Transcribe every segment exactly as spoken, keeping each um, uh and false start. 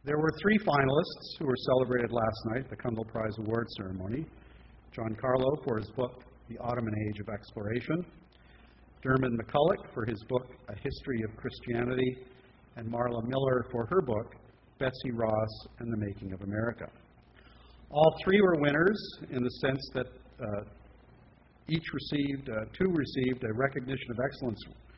There were three finalists who were celebrated last night at the Cundill Prize Award ceremony. John Carlo for his book, The Ottoman Age of Exploration, Dermot McCulloch for his book, A History of Christianity, and Marla Miller for her book, Betsy Ross and the Making of America. All three were winners in the sense that uh, each received, uh, two received a Recognition of Excellence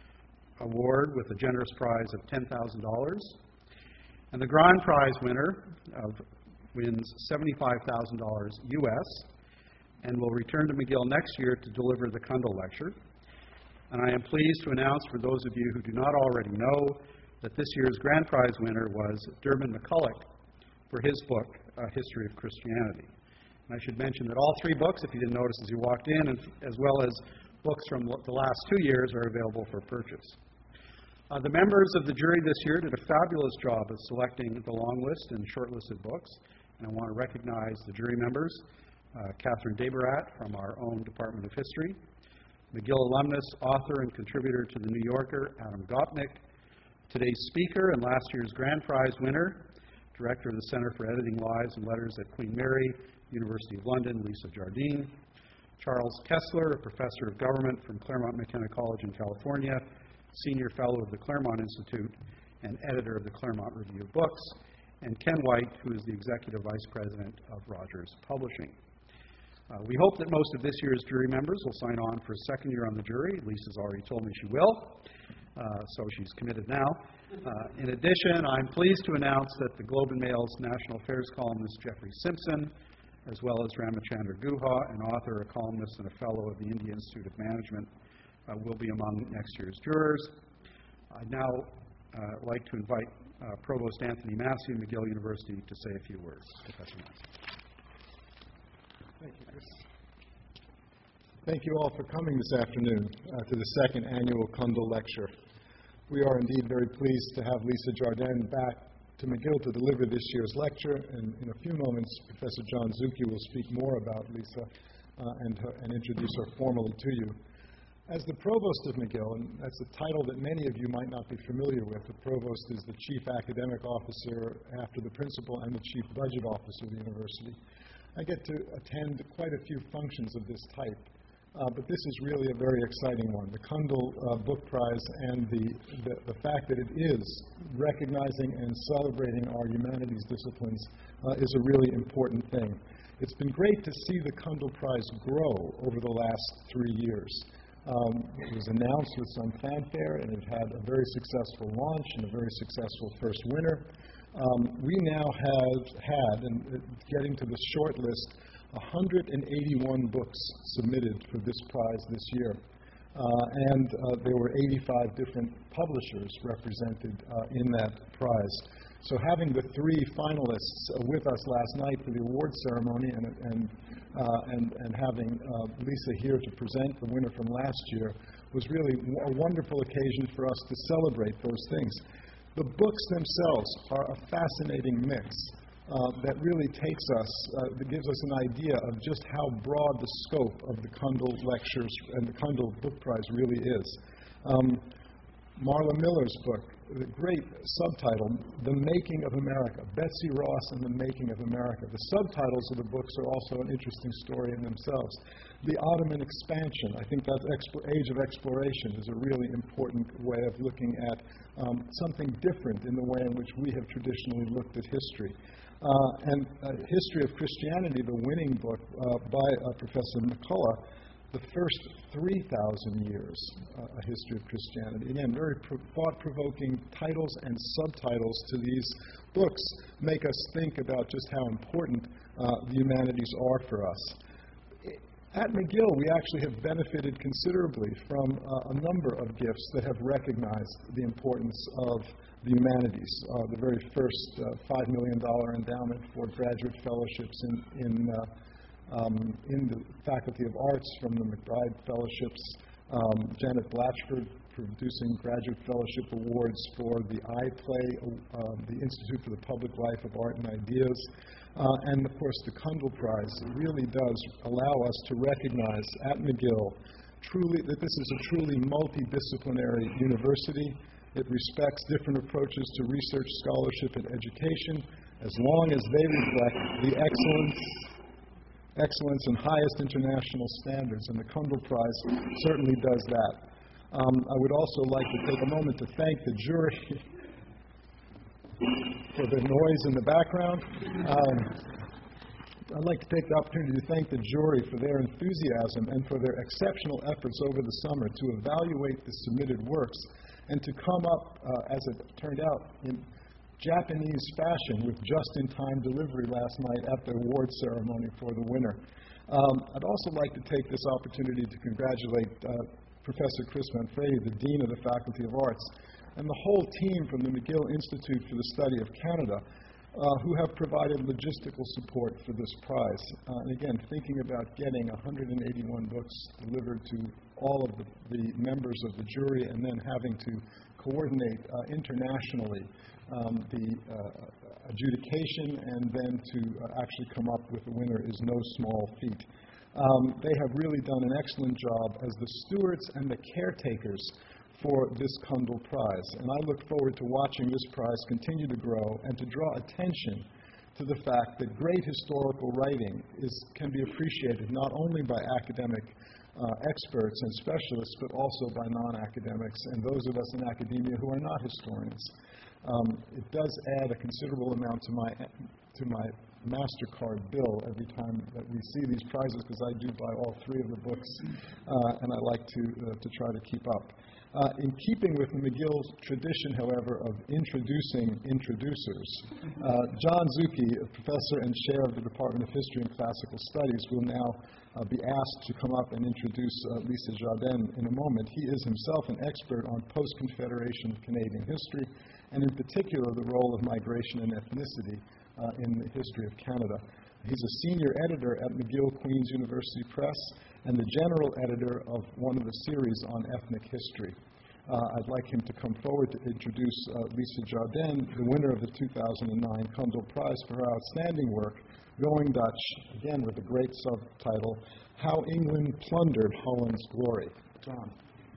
award with a generous prize of ten thousand dollars. And the Grand Prize winner of, wins seventy-five thousand dollars U S and will return to McGill next year to deliver the Cundill Lecture. And I am pleased to announce for those of you who do not already know that this year's Grand Prize winner was Dermot McCulloch for his book, A History of Christianity. And I should mention that all three books, if you didn't notice as you walked in, as well as books from the last two years, are available for purchase. Uh, the members of the jury this year did a fabulous job of selecting the long list and shortlisted books, and I want to recognize the jury members, uh, Catherine Debarat from our own Department of History, McGill alumnus, author, and contributor to The New Yorker, Adam Gopnik, today's speaker and last year's Grand Prize winner, Director of the Center for Editing Lives and Letters at Queen Mary, University of London, Lisa Jardine, Charles Kessler, a professor of government from Claremont McKenna College in California, Senior Fellow of the Claremont Institute, and editor of the Claremont Review of Books, and Ken White, who is the Executive Vice President of Rogers Publishing. Uh, we hope that most of this year's jury members will sign on for a second year on the jury. Lisa's already told me she will, uh, so she's committed now. Uh, in addition, I'm pleased to announce that the Globe and Mail's National Affairs columnist Jeffrey Simpson, as well as Ramachandra Guha, an author, a columnist, and a fellow of the India Institute of Management, uh, will be among next year's jurors. I'd now uh, like to invite uh, Provost Anthony Massey of McGill University to say a few words. Professor Massey. Thank you, Chris. Thank you all for coming this afternoon uh, to the second annual Cundill Lecture. We are indeed very pleased to have Lisa Jardine back to McGill to deliver this year's lecture, and in a few moments, Professor John Zucchi will speak more about Lisa uh, and, her, and introduce her formally to you. As the Provost of McGill, and that's a title that many of you might not be familiar with, the Provost is the Chief Academic Officer after the Principal and the Chief Budget Officer of the University. I get to attend quite a few functions of this type, uh, but this is really a very exciting one. The Cundill uh, Book Prize and the, the, the fact that it is recognizing and celebrating our humanities disciplines uh, is a really important thing. It's been great to see the Cundill Prize grow over the last three years. Um, it was announced with some fanfare, and it had a very successful launch and a very successful first winner. Um, we now have had, and uh, getting to the short list, one hundred eighty-one books submitted for this prize this year. Uh, and uh, there were eighty-five different publishers represented uh, in that prize. So having the three finalists uh, with us last night for the award ceremony and, and, uh, and, and having uh, Lisa here to present the winner from last year was really a wonderful occasion for us to celebrate those things. The books themselves are a fascinating mix uh, that really takes us, uh, that gives us an idea of just how broad the scope of the Cundill Lectures and the Cundill Book Prize really is. Um, Marla Miller's book, the great subtitle, The Making of America, Betsy Ross and the Making of America. The subtitles of the books are also an interesting story in themselves. The Ottoman Expansion, I think that expo- Age of Exploration is a really important way of looking at um, something different in the way in which we have traditionally looked at history. Uh, and uh, History of Christianity, the winning book uh, by uh, Professor McCulloch, the first three thousand years, uh, a history of Christianity. Again, very pro- thought-provoking titles and subtitles to these books make us think about just how important uh, the humanities are for us. At McGill, we actually have benefited considerably from uh, a number of gifts that have recognized the importance of the humanities. Uh, the very first uh, five million dollars endowment for graduate fellowships in, in uh, Um, in the Faculty of Arts from the McBride Fellowships, um, Janet Blatchford producing graduate fellowship awards for the iPlay, uh, the Institute for the Public Life of Art and Ideas, uh, and of course the Cundill Prize. It really does allow us to recognize at McGill truly that this is a truly multidisciplinary university, It respects different approaches to research, scholarship, and education, as long as they reflect the excellence, excellence and highest international standards, and the Kundal Prize certainly does that. Um, I would also like to take a moment to thank the jury for the noise in the background. Um, I'd like to take the opportunity to thank the jury for their enthusiasm and for their exceptional efforts over the summer to evaluate the submitted works and to come up, uh, as it turned out, in Japanese fashion with just-in-time delivery last night at the award ceremony for the winner. Um, I'd also like to take this opportunity to congratulate uh, Professor Chris Manfredi, the Dean of the Faculty of Arts, and the whole team from the McGill Institute for the Study of Canada, uh, who have provided logistical support for this prize. Uh, and again, thinking about getting one hundred eighty-one books delivered to all of the, the members of the jury and then having to coordinate uh, internationally um, the uh, adjudication and then to uh, actually come up with a winner is no small feat. Um, they have really done an excellent job as the stewards and the caretakers for this Kundal Prize. And I look forward to watching this prize continue to grow and to draw attention to the fact that great historical writing is, can be appreciated not only by academic uh, experts and specialists, but also by non-academics and those of us in academia who are not historians. Um, it does add a considerable amount to my, to my MasterCard bill every time that we see these prizes, because I do buy all three of the books, uh, and I like to, uh, to try to keep up. Uh, in keeping with the McGill tradition, however, of introducing introducers, uh, John Zucchi, a professor and chair of the Department of History and Classical Studies, will now uh, be asked to come up and introduce uh, Lisa Jardin in a moment. He is himself an expert on post-Confederation Canadian history, and in particular the role of migration and ethnicity uh, in the history of Canada. He's a senior editor at McGill Queen's University Press and the general editor of one of the series on ethnic history. Uh, I'd like him to come forward to introduce uh, Lisa Jardin, the winner of the two thousand nine Kundal Prize for her outstanding work, Going Dutch, again with a great subtitle, How England Plundered Holland's Glory. John.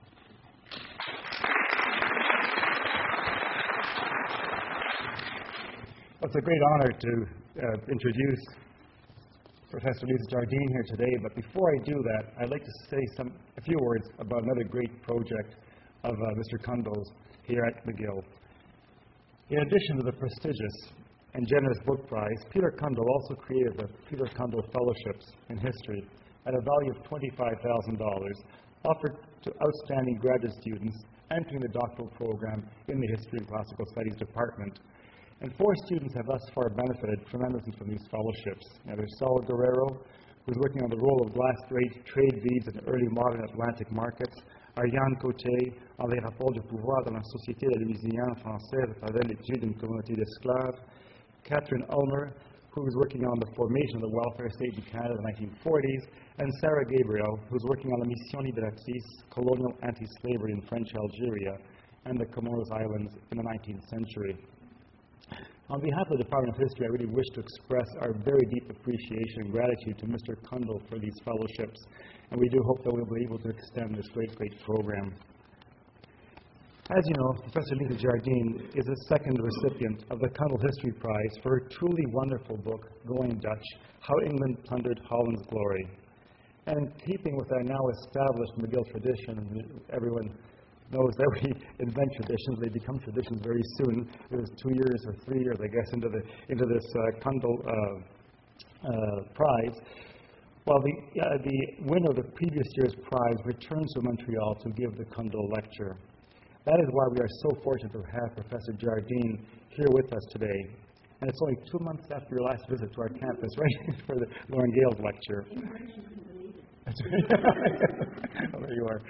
Well, it's a great honor to uh, introduce Professor Lisa Jardin here today, but before I do that, I'd like to say some, a few words about another great project of uh, Mister Kundal's here at McGill. In addition to the prestigious and generous book prize, Peter Kundal also created the Peter Kundal Fellowships in History at a value of twenty-five thousand dollars, offered to outstanding graduate students entering the doctoral program in the History and Classical Studies department. And four students have thus far benefited tremendously from these fellowships. Now, there's Saul Guerrero, who's working on the role of glass trade deeds in early modern Atlantic markets. Ariane Côté, en les rapports du pouvoir dans la société de la Louisiane française à travers l'étude d'une communauté d'esclaves. Catherine Ulmer, who is working on the formation of the welfare state in Canada in the nineteen forties. And Sarah Gabriel, who's working on the Mission Liberatrice, colonial anti-slavery in French Algeria, and the Comoros Islands in the nineteenth century. On behalf of the Department of History, I really wish to express our very deep appreciation and gratitude to Mister Kundal for these fellowships, and we do hope that we'll be able to extend this great, great program. As you know, Professor Lisa Jardin is the second recipient of the Kundal History Prize for her truly wonderful book, Going Dutch, How England Plundered Holland's Glory. And in keeping with our now established McGill tradition, everyone knows that we invent traditions. They become traditions very soon. It was two years or three years, I guess, into the into this uh, Kundal uh, uh, prize. While the uh, the winner of the previous year's prize returns to Montreal to give the Kundal lecture. That is why we are so fortunate to have Professor Jardin here with us today. And it's only two months after your last visit to our campus, right, for the Lauren Gales lecture. Oh, there you are.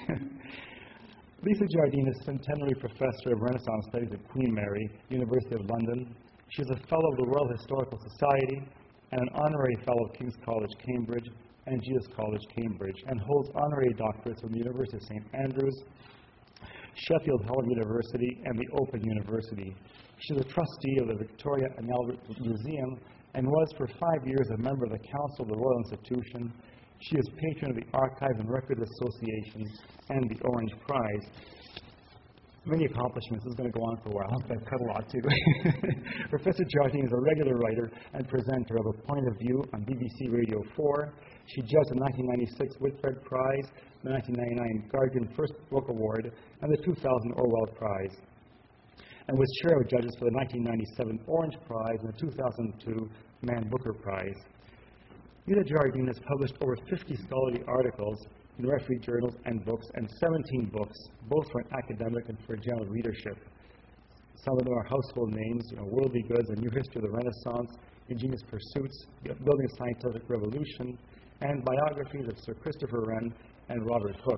Lisa Jardin is Centenary Professor of Renaissance Studies at Queen Mary, University of London. She is a Fellow of the Royal Historical Society and an Honorary Fellow of King's College, Cambridge, and Jesus College, Cambridge, and holds honorary doctorates from the University of Saint Andrews, Sheffield Hallam University, and the Open University. She is a trustee of the Victoria and Albert Museum and was for five years a member of the Council of the Royal Institution. She is patron of the Archives and Records Association and the Orange Prize. many accomplishments. This is going to go on for a while, but I've cut a lot too. Professor Jardine is a regular writer and presenter of A Point of View on B B C Radio four. She judged the nineteen ninety-six Whitbread Prize, the nineteen ninety-nine Guardian First Book Award, and the two thousand Orwell Prize, and was chair of judges for the nineteen ninety-seven Orange Prize and the two thousand two Man Booker Prize. Lisa Jardine has published over fifty scholarly articles in refereed journals and books, and seventeen books, both for an academic and for general readership. Some of them are household names, you know, Worldly Goods, A New History of the Renaissance, Ingenious Pursuits, Building a Scientific Revolution, and biographies of Sir Christopher Wren and Robert Hooke.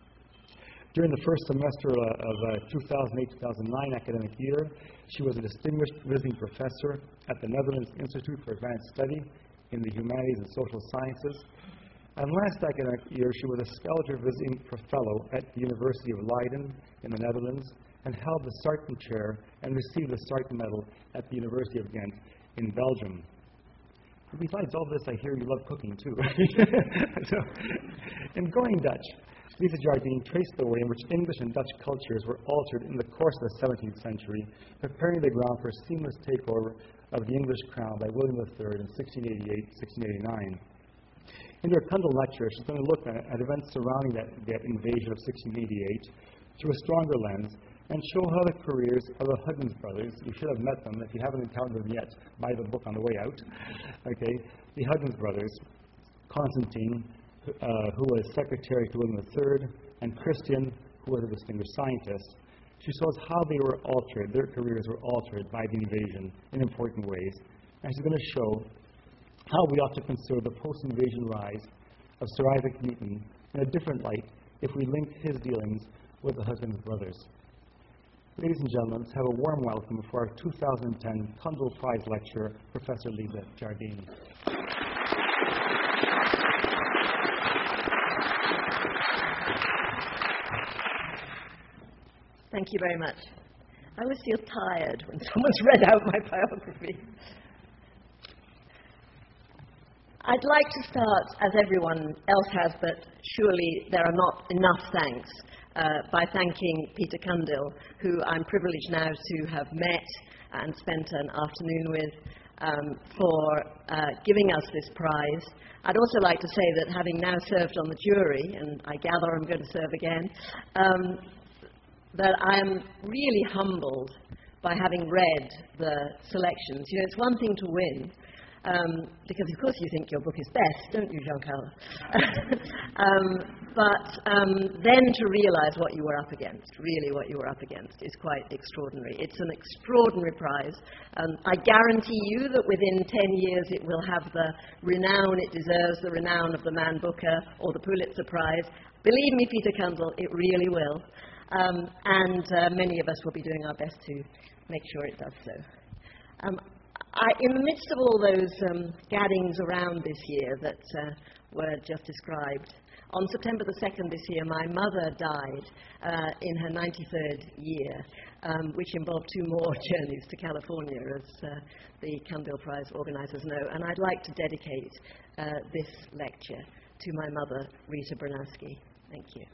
During the first semester uh, of uh, two thousand eight two thousand nine academic year, she was a distinguished visiting professor at the Netherlands Institute for Advanced Study in the Humanities and Social Sciences. And last academic year, she was a scholar visiting fellow at the University of Leiden in the Netherlands and held the Sarton Chair and received the Sarton Medal at the University of Ghent in Belgium. Besides all this, I hear you love cooking too. So, in Going Dutch, Lisa Jardine traced the way in which English and Dutch cultures were altered in the course of the seventeenth century, preparing the ground for a seamless takeover of the English crown by William the Third in sixteen eighty-eight to sixteen eighty-nine. In her Cundall lecture, she's going to look at, at events surrounding that, that invasion of sixteen eighty-eight through a stronger lens and show how the careers of the Huggins brothers, you should have met them. If you haven't encountered them yet, buy the book on the way out. Okay, the Huggins brothers, Constantine, uh, who was secretary to William the Third, and Christian, who was a distinguished scientist. She shows how they were altered, their careers were altered by the invasion in important ways. And she's going to show how we ought to consider the post-invasion rise of Sir Isaac Newton in a different light if we link his dealings with the Huggins brothers. Ladies and gentlemen, let's have a warm welcome for our two thousand ten Cundall Prize lecturer, Professor Lisa Jardine. Thank you very much. I always feel tired when someone's read out my biography. I'd like to start, as everyone else has, but surely there are not enough thanks, uh, by thanking Peter Cundill, who I'm privileged now to have met and spent an afternoon with, um, for uh, giving us this prize. I'd also like to say that having now served on the jury, and I gather I'm going to serve again, um, that I am really humbled by having read the selections. You know, it's one thing to win, Um, because of course you think your book is best, don't you, Jean-Carl? um, but um, then to realize what you were up against, really what you were up against, is quite extraordinary. It's an extraordinary prize. Um, I guarantee you that within ten years it will have the renown it deserves, the renown of the Man Booker or the Pulitzer Prize. Believe me, Peter Cundill, it really will. Um, and uh, many of us will be doing our best to make sure it does so. Um, I, in the midst of all those um, gaddings around this year that uh, were just described, on September the second this year, my mother died uh, in her ninety-third year, um, which involved two more journeys to California, as uh, the Cundill Prize organizers know. And I'd like to dedicate uh, this lecture to my mother, Rita Bronowski. Thank you.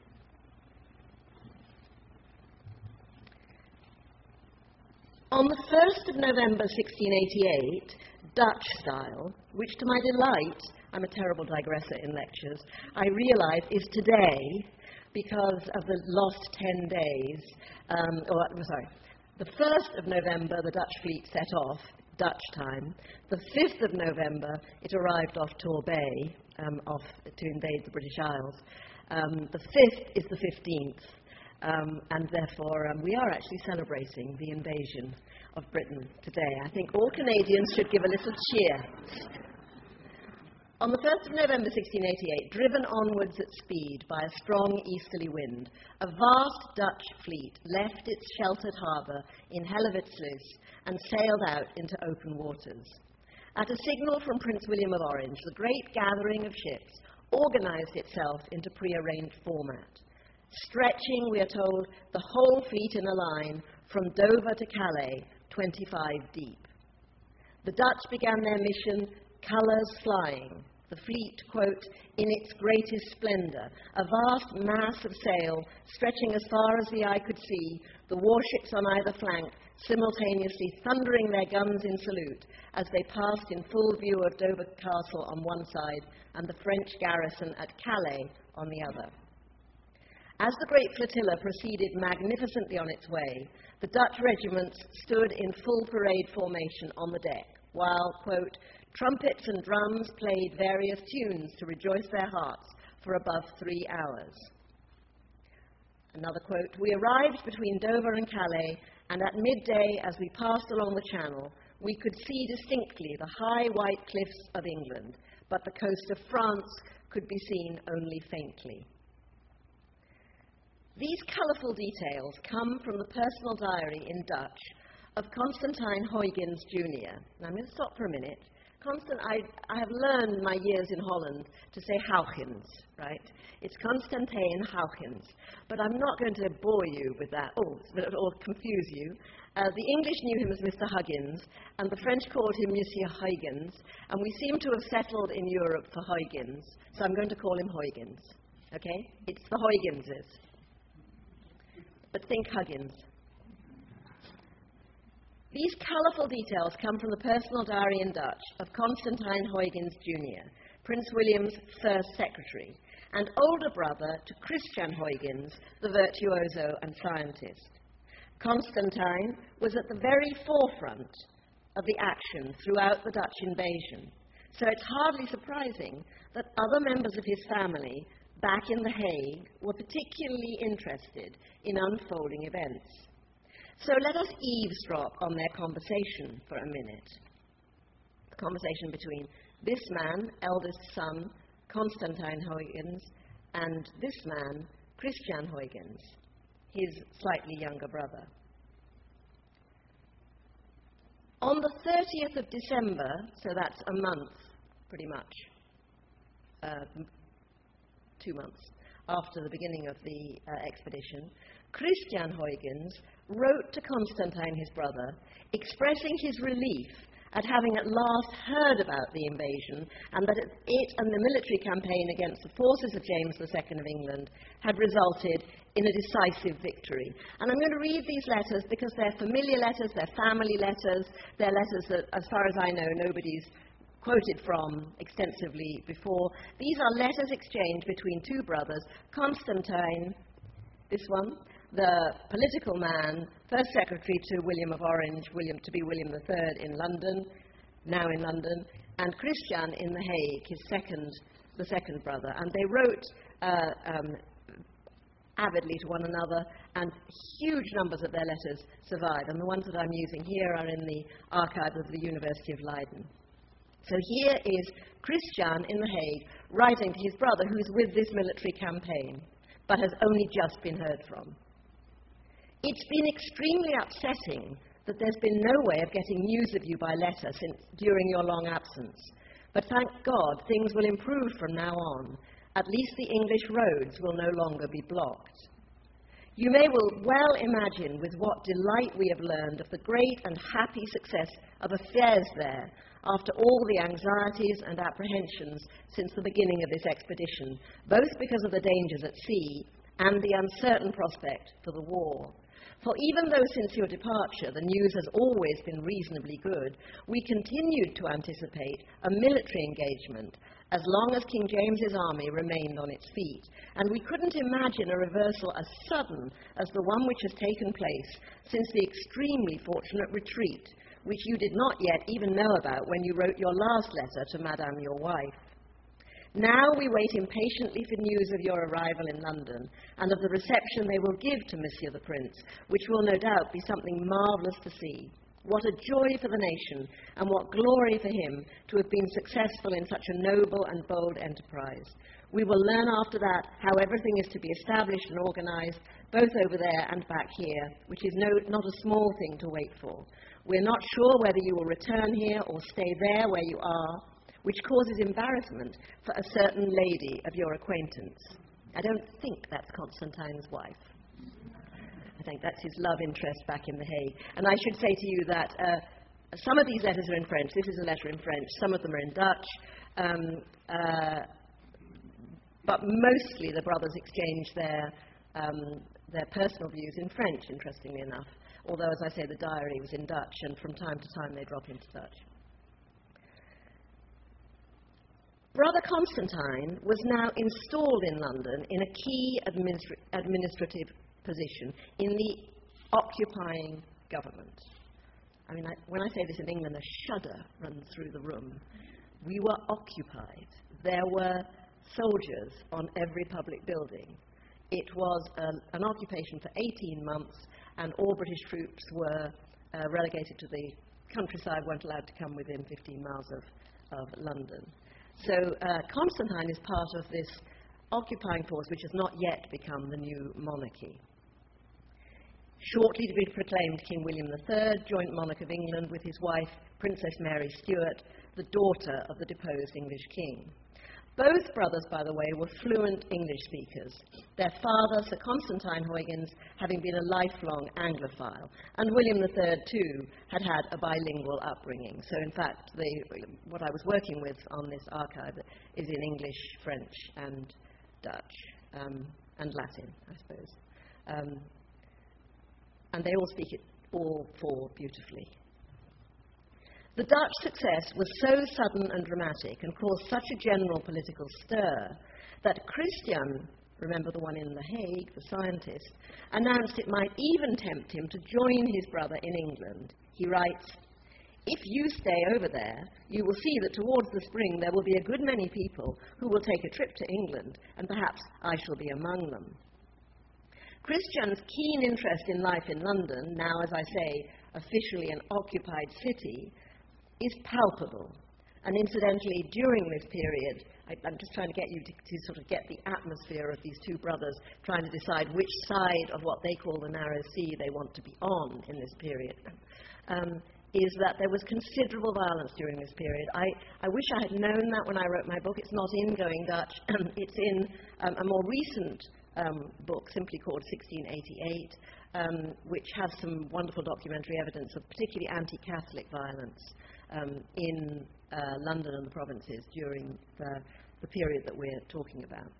On the first of November sixteen eighty-eight, Dutch style, which to my delight, I'm a terrible digresser in lectures, I realize is today because of the lost ten days, um, or sorry, the first of November the Dutch fleet set off, Dutch time. The fifth of November it arrived off Torbay, um, off to invade the British Isles. Um, the fifth is the fifteenth. Um, and therefore, um, we are actually celebrating the invasion of Britain today. I think all Canadians should give a little cheer. On the first of November sixteen eighty-eight, driven onwards at speed by a strong easterly wind, a vast Dutch fleet left its sheltered harbour in Hellevoetsluis and sailed out into open waters. At a signal from Prince William of Orange, the great gathering of ships organised itself into prearranged format, stretching, we are told, the whole fleet in a line from Dover to Calais, twenty-five deep. The Dutch began their mission, colours flying, the fleet, quote, in its greatest splendor, a vast mass of sail stretching as far as the eye could see, the warships on either flank simultaneously thundering their guns in salute as they passed in full view of Dover Castle on one side and the French garrison at Calais on the other. As the great flotilla proceeded magnificently on its way, the Dutch regiments stood in full parade formation on the deck, while, quote, trumpets and drums played various tunes to rejoice their hearts for above three hours. Another quote, we arrived between Dover and Calais, and at midday, as we passed along the channel, we could see distinctly the high white cliffs of England, but the coast of France could be seen only faintly. These colourful details come from the personal diary in Dutch of Constantijn Huygens Junior Now, I'm going to stop for a minute. Constant, I, I have learned in my years in Holland to say Huygens, right? It's Constantijn Huygens. But I'm not going to bore you with that, oh, or confuse you. Uh, the English knew him as Mister Huggins, and the French called him Monsieur Huygens, and we seem to have settled in Europe for Huygens, so I'm going to call him Huygens, okay? It's the Huygenses. But think Huggins. These colourful details come from the personal diary in Dutch of Constantijn Huygens Junior, Prince William's first secretary, and older brother to Christian Huygens, the virtuoso and scientist. Constantijn was at the very forefront of the action throughout the Dutch invasion, so it's hardly surprising that other members of his family back in The Hague were particularly interested in unfolding events. So let us eavesdrop on their conversation for a minute. The conversation between this man, eldest son, Constantijn Huygens, and this man, Christian Huygens, his slightly younger brother. On the thirtieth of December, so that's a month, pretty much, uh, two months after the beginning of the uh, expedition, Christian Huygens wrote to Constantijn, his brother, expressing his relief at having at last heard about the invasion and that it and the military campaign against the forces of James the Second of England had resulted in a decisive victory. And I'm going to read these letters because they're familiar letters, they're family letters, they're letters that, as far as I know, nobody's quoted from extensively before. These are letters exchanged between two brothers, Constantijn, this one, the political man, first secretary to William of Orange, William to be William the Third in London, now in London, and Christian in The Hague, his second, the second brother. And they wrote uh, um, avidly to one another, and huge numbers of their letters survive. And the ones that I'm using here are in the archive of the University of Leiden. So here is Christian in The Hague writing to his brother who's with this military campaign, but has only just been heard from. It's been extremely upsetting that there's been no way of getting news of you by letter since during your long absence. But thank God things will improve from now on. At least the English roads will no longer be blocked. You may well imagine with what delight we have learned of the great and happy success of affairs there after all the anxieties and apprehensions since the beginning of this expedition, both because of the dangers at sea and the uncertain prospect for the war. For even though since your departure the news has always been reasonably good, we continued to anticipate a military engagement as long as King James's army remained on its feet, and we couldn't imagine a reversal as sudden as the one which has taken place since the extremely fortunate retreat, which you did not yet even know about when you wrote your last letter to Madame your wife. Now we wait impatiently for news of your arrival in London and of the reception they will give to Monsieur the Prince, which will no doubt be something marvellous to see. What a joy for the nation, and what glory for him to have been successful in such a noble and bold enterprise. We will learn after that how everything is to be established and organised, both over there and back here, which is no, not a small thing to wait for. We're not sure whether you will return here or stay there where you are, which causes embarrassment for a certain lady of your acquaintance. I don't think that's Constantine's wife. I think that's his love interest back in The Hague. And I should say to you that uh, some of these letters are in French. This is a letter in French. Some of them are in Dutch. Um, uh, but mostly the brothers exchange their, um, their personal views in French, interestingly enough. Although, as I say, the diary was in Dutch, and from time to time they drop into Dutch. Brother Constantine was now installed in London in a key administra- administrative position in the occupying government. I mean, I, when I say this in England, a shudder runs through the room. We were occupied. There were soldiers on every public building. It was um, an occupation for eighteen months, and all British troops were uh, relegated to the countryside, weren't allowed to come within fifteen miles of, of London. So uh, Constantine is part of this occupying force, which has not yet become the new monarchy. Shortly to be proclaimed King William the Third, joint monarch of England, with his wife, Princess Mary Stuart, the daughter of the deposed English king. Both brothers, by the way, were fluent English speakers, their father, Sir Constantine Huygens, having been a lifelong Anglophile, and William the Third, too, had had a bilingual upbringing. So, in fact, the, what I was working with on this archive is in English, French, and Dutch, um, and Latin, I suppose. Um, and they all speak it all four beautifully. The Dutch success was so sudden and dramatic and caused such a general political stir that Christian, remember the one in The Hague, the scientist, announced it might even tempt him to join his brother in England. He writes, "If you stay over there, you will see that towards the spring there will be a good many people who will take a trip to England, and perhaps I shall be among them." Christian's keen interest in life in London, now, as I say, officially an occupied city, is palpable. And incidentally, during this period, I, I'm just trying to get you to, to sort of get the atmosphere of these two brothers trying to decide which side of what they call the narrow sea they want to be on in this period, um, is that there was considerable violence during this period. I, I wish I had known that when I wrote my book. It's not in Going Dutch. It's in um, a more recent um, book, simply called sixteen eighty-eight, um, which has some wonderful documentary evidence of particularly anti-Catholic violence Um, in uh, London and the provinces during the, the period that we're talking about.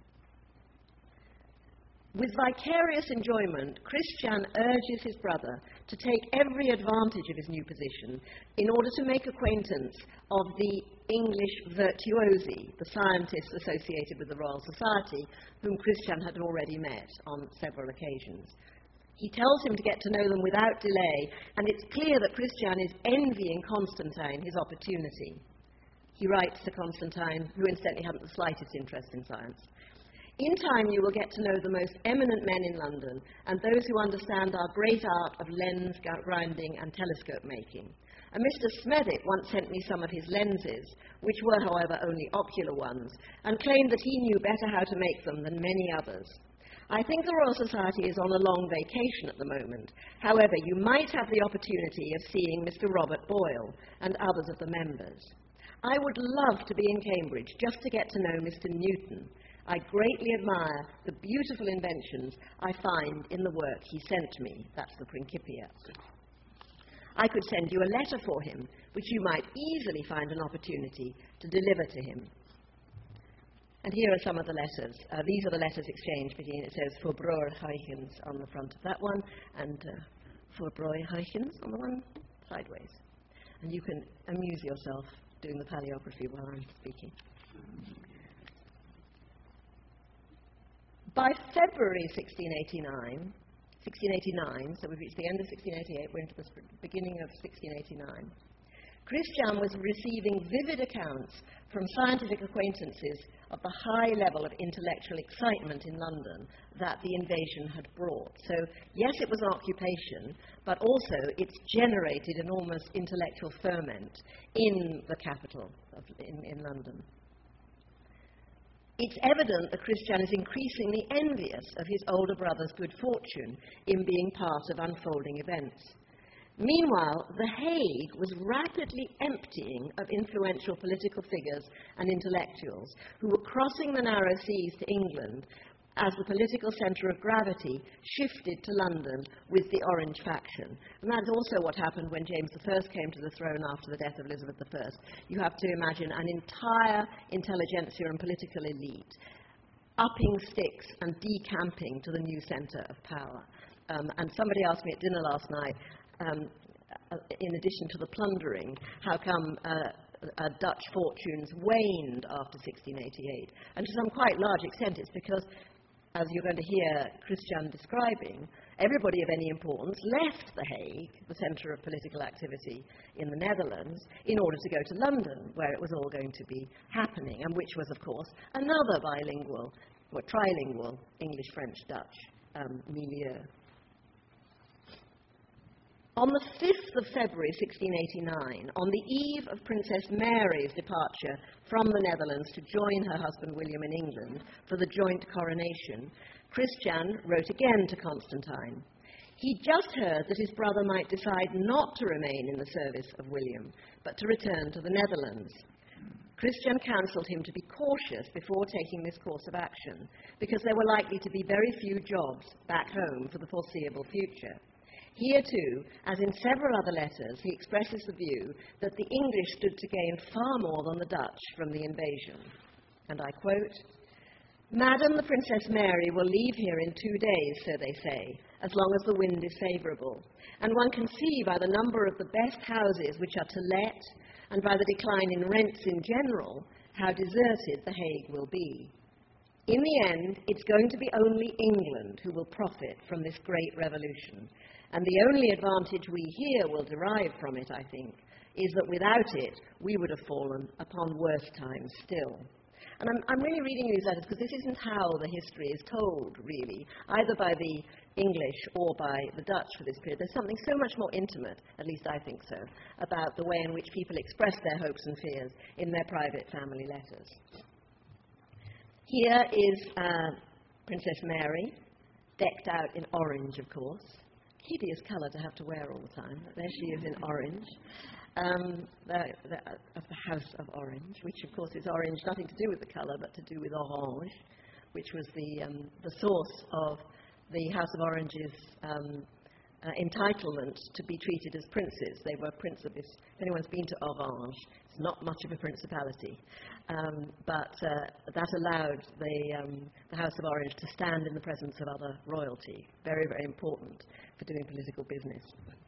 With vicarious enjoyment, Christian urges his brother to take every advantage of his new position in order to make acquaintance of the English virtuosi, the scientists associated with the Royal Society, whom Christian had already met on several occasions. He tells him to get to know them without delay, and it's clear that Christian is envying Constantine his opportunity. He writes to Constantine, who incidentally hadn't the slightest interest in science, "In time you will get to know the most eminent men in London, and those who understand our great art of lens grinding and telescope making. And Mister Smethwick once sent me some of his lenses, which were, however, only ocular ones, and claimed that he knew better how to make them than many others. I think the Royal Society is on a long vacation at the moment. However, you might have the opportunity of seeing Mister Robert Boyle and others of the members. I would love to be in Cambridge just to get to know Mister Newton. I greatly admire the beautiful inventions I find in the work he sent me." That's the Principia. "I could send you a letter for him, which you might easily find an opportunity to deliver to him." And here are some of the letters. Uh, these are the letters exchanged between, it says, "For Broer Huygens" on the front of that one, and uh, "For Broer Huygens" on the one sideways. And you can amuse yourself doing the paleography while I'm speaking. By February sixteen eighty-nine, sixteen eighty-nine, so we've reached the end of sixteen eighty-eight, we're into the beginning of sixteen eighty-nine, Christian was receiving vivid accounts from scientific acquaintances of the high level of intellectual excitement in London that the invasion had brought. So, yes, it was an occupation, but also it's generated an almost intellectual ferment in the capital, of, in, in London. It's evident that Christian is increasingly envious of his older brother's good fortune in being part of unfolding events. Meanwhile, The Hague was rapidly emptying of influential political figures and intellectuals who were crossing the narrow seas to England as the political centre of gravity shifted to London with the Orange faction. And that's also what happened when James the First came to the throne after the death of Elizabeth the First. You have to imagine an entire intelligentsia and political elite upping sticks and decamping to the new centre of power. Um, and somebody asked me at dinner last night, um, uh, in addition to the plundering, how come uh, uh, Dutch fortunes waned after sixteen eighty-eight? And to some quite large extent it's because, as you're going to hear Christian describing, everybody of any importance left The Hague, the centre of political activity in the Netherlands, in order to go to London, where it was all going to be happening, and which was, of course, another bilingual, or trilingual, English, French, Dutch um, milieu. On the fifth of February sixteen eighty-nine, on the eve of Princess Mary's departure from the Netherlands to join her husband William in England for the joint coronation, Christian wrote again to Constantine. He just heard that his brother might decide not to remain in the service of William, but to return to the Netherlands. Christian counselled him to be cautious before taking this course of action, because there were likely to be very few jobs back home for the foreseeable future. Here, too, as in several other letters, he expresses the view that the English stood to gain far more than the Dutch from the invasion. And I quote, "Madam, the Princess Mary will leave here in two days, so they say, as long as the wind is favourable. And one can see by the number of the best houses which are to let, and by the decline in rents in general, how deserted The Hague will be. In the end, it's going to be only England who will profit from this great revolution. And the only advantage we here will derive from it, I think, is that without it, we would have fallen upon worse times still." And I'm, I'm really reading these letters because this isn't how the history is told, really, either by the English or by the Dutch for this period. There's something so much more intimate, at least I think so, about the way in which people express their hopes and fears in their private family letters. Here is uh, Princess Mary, decked out in orange, of course. Hideous colour to have to wear all the time. But there she is in orange, um, the, the, of the House of Orange, which of course is orange, nothing to do with the colour, but to do with orange, which was the, um, the source of the House of Orange's um, uh, entitlement to be treated as princes. They were principes. If anyone's been to Orange, it's not much of a principality, um, but uh, that allowed the, um, the House of Orange to stand in the presence of other royalty. Very, very important for doing political business.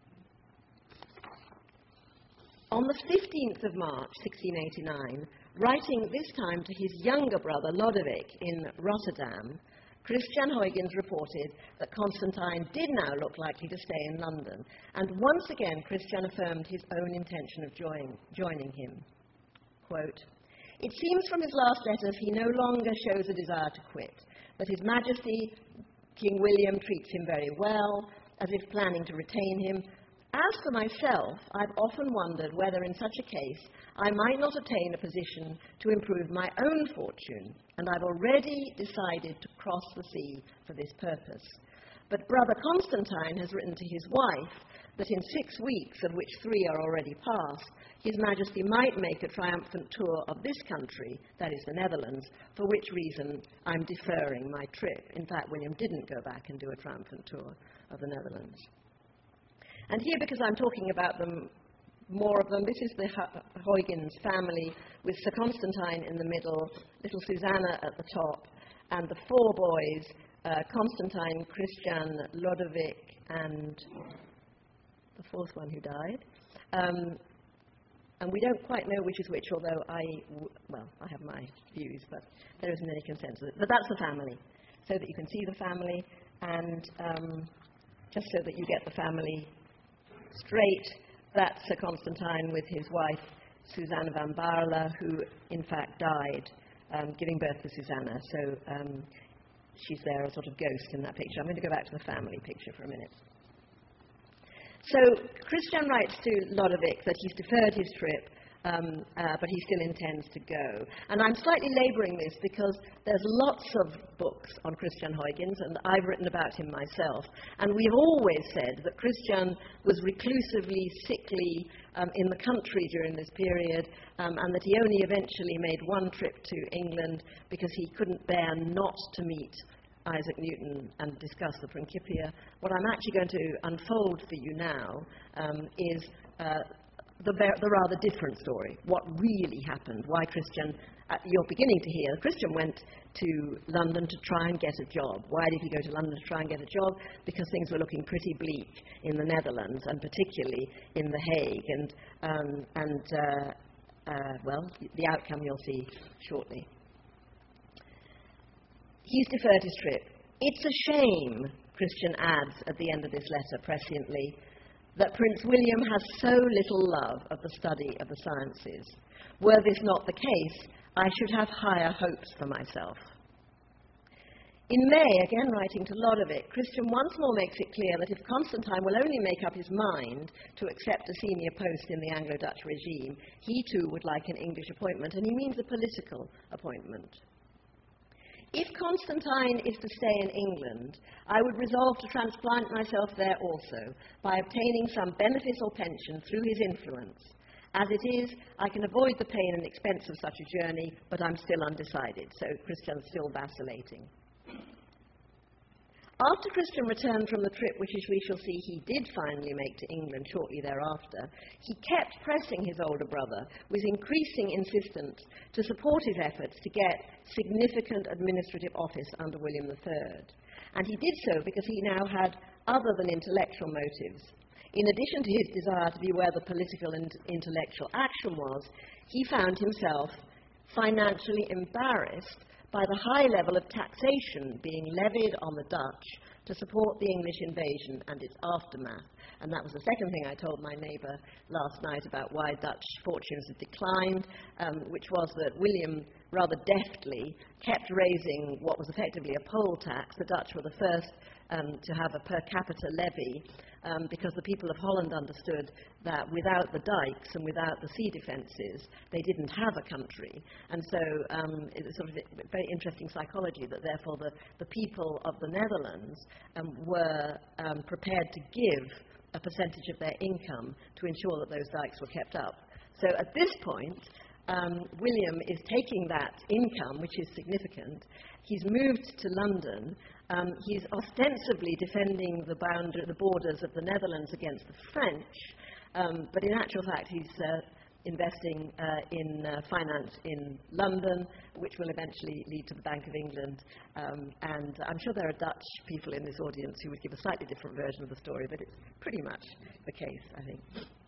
On the fifteenth of March, sixteen eighty-nine, writing this time to his younger brother Lodewijk in Rotterdam, Christian Huygens reported that Constantine did now look likely to stay in London, and once again Christian affirmed his own intention of join, joining him. Quote, "It seems from his last letters he no longer shows a desire to quit, but His Majesty King William treats him very well, as if planning to retain him. As for myself, I've often wondered whether in such a case I might not attain a position to improve my own fortune, and I've already decided to cross the sea for this purpose. But Brother Constantine has written to his wife that in six weeks, of which three are already past, His Majesty might make a triumphant tour of this country, that is the Netherlands, for which reason I'm deferring my trip." In fact, William didn't go back and do a triumphant tour of the Netherlands. And here, because I'm talking about them, more of them, this is the Huygens family with Sir Constantine in the middle, little Susanna at the top, and the four boys, uh, Constantine, Christian, Lodewijk, and the fourth one who died. Um, and we don't quite know which is which, although I, w- well, I have my views, but there isn't any consensus. But that's the family, so that you can see the family, and um, just so that you get the family straight, that's Sir Constantine with his wife, Susanna van Baarle, who in fact died um, giving birth to Susanna. So um, she's there, a sort of ghost in that picture. I'm going to go back to the family picture for a minute. So Christian writes to Lodewijk that he's deferred his trip, um, uh, but he still intends to go. And I'm slightly labouring this because there's lots of books on Christian Huygens, and I've written about him myself. And we've always said that Christian was reclusively sickly um, in the country during this period, um, and that he only eventually made one trip to England because he couldn't bear not to meet Isaac Newton and discuss the Principia. What I'm actually going to unfold for you now um, is uh, the, the rather different story, what really happened, why Christian, uh, you're beginning to hear, Christian went to London to try and get a job. Why did he go to London to try and get a job? Because things were looking pretty bleak in the Netherlands, and particularly in The Hague. And, um, and uh, uh, well, the outcome you'll see shortly. He's deferred his trip. It's a shame, Christian adds at the end of this letter presciently, that Prince William has so little love of the study of the sciences. Were this not the case, I should have higher hopes for myself. In May, again writing to Lodovick, Christian once more makes it clear that if Constantine will only make up his mind to accept a senior post in the Anglo-Dutch regime, he too would like an English appointment, and he means a political appointment. If Constantine is to stay in England, I would resolve to transplant myself there also, by obtaining some benefit or pension through his influence. As it is, I can avoid the pain and expense of such a journey, but I'm still undecided. So Christian's still vacillating. After Christian returned from the trip, which as we shall see he did finally make to England shortly thereafter, he kept pressing his older brother with increasing insistence to support his efforts to get significant administrative office under William the Third. And he did so because he now had other than intellectual motives. In addition to his desire to be where the political and intellectual action was, he found himself financially embarrassed by the high level of taxation being levied on the Dutch to support the English invasion and its aftermath. And that was the second thing I told my neighbour last night about why Dutch fortunes had declined, um, which was that William rather deftly kept raising what was effectively a poll tax. The Dutch were the first um, to have a per capita levy, Um, because the people of Holland understood that without the dikes and without the sea defences, they didn't have a country. And so um, it's sort of a very interesting psychology that therefore the, the people of the Netherlands um, were um, prepared to give a percentage of their income to ensure that those dikes were kept up. So at this point, um, William is taking that income, which is significant. He's moved to London. Um, he's ostensibly defending the, boundary, the borders of the Netherlands against the French, um, but in actual fact he's uh, investing uh, in uh, finance in London, which will eventually lead to the Bank of England. Um, and I'm sure there are Dutch people in this audience who would give a slightly different version of the story, but it's pretty much the case, I think.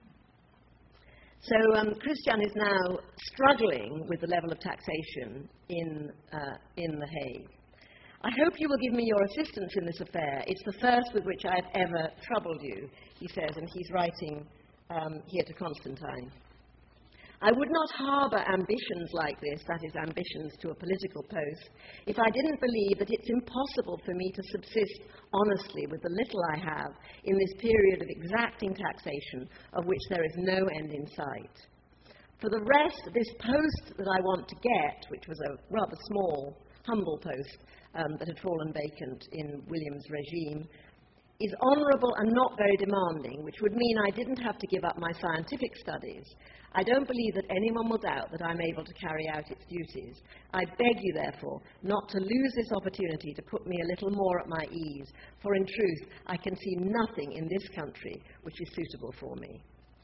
So um, Christian is now struggling with the level of taxation in, uh, in The Hague. I hope you will give me your assistance in this affair. It's the first with which I've ever troubled you, he says, and he's writing um, here to Constantine. I would not harbour ambitions like this, that is, ambitions to a political post, if I didn't believe that it's impossible for me to subsist honestly with the little I have in this period of exacting taxation of which there is no end in sight. For the rest, this post that I want to get, which was a rather small, humble post um, that had fallen vacant in William's regime, is honourable and not very demanding, which would mean I didn't have to give up my scientific studies. I don't believe that anyone will doubt that I'm able to carry out its duties. I beg you, therefore, not to lose this opportunity to put me a little more at my ease, for in truth, I can see nothing in this country which is suitable for me.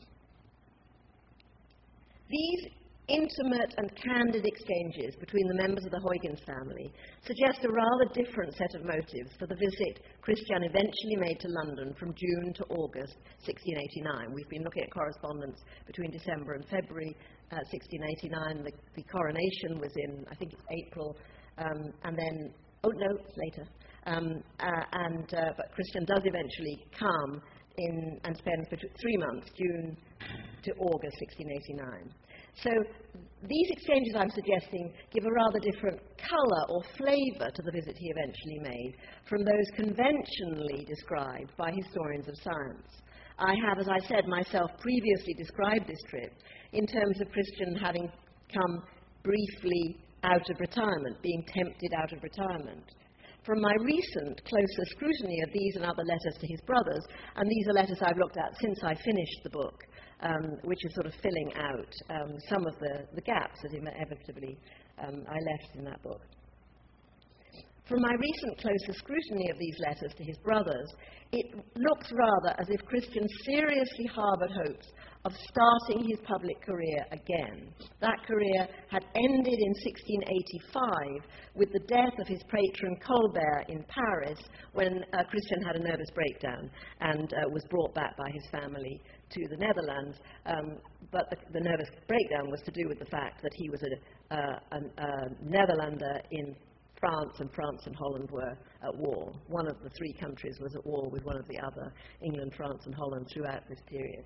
These intimate and candid exchanges between the members of the Huygens family suggest a rather different set of motives for the visit Christian eventually made to London from June to August sixteen eighty-nine. We've been looking at correspondence between December and February uh, sixteen eighty-nine. The, the coronation was in, I think it's April, um, and then, oh no, it's later. Um, uh, and, uh, but Christian does eventually come in and spends between three months, June to August sixteen eighty-nine. So these exchanges, I'm suggesting, give a rather different colour or flavour to the visit he eventually made from those conventionally described by historians of science. I have, as I said, myself previously described this trip in terms of Christian having come briefly out of retirement, being tempted out of retirement. From my recent closer scrutiny of these and other letters to his brothers, and these are letters I've looked at since I finished the book, Um, which is sort of filling out um, some of the, the gaps that inevitably um, I left in that book. From my recent closer scrutiny of these letters to his brothers, it looks rather as if Christian seriously harboured hopes of starting his public career again. That career had ended in sixteen eighty-five with the death of his patron Colbert in Paris, when uh, Christian had a nervous breakdown and uh, was brought back by his family to the Netherlands. Um, but the, the nervous breakdown was to do with the fact that he was a, uh, a, a Netherlander in France, and France and Holland were at war. One of the three countries was at war with one of the other, England, France and Holland, throughout this period.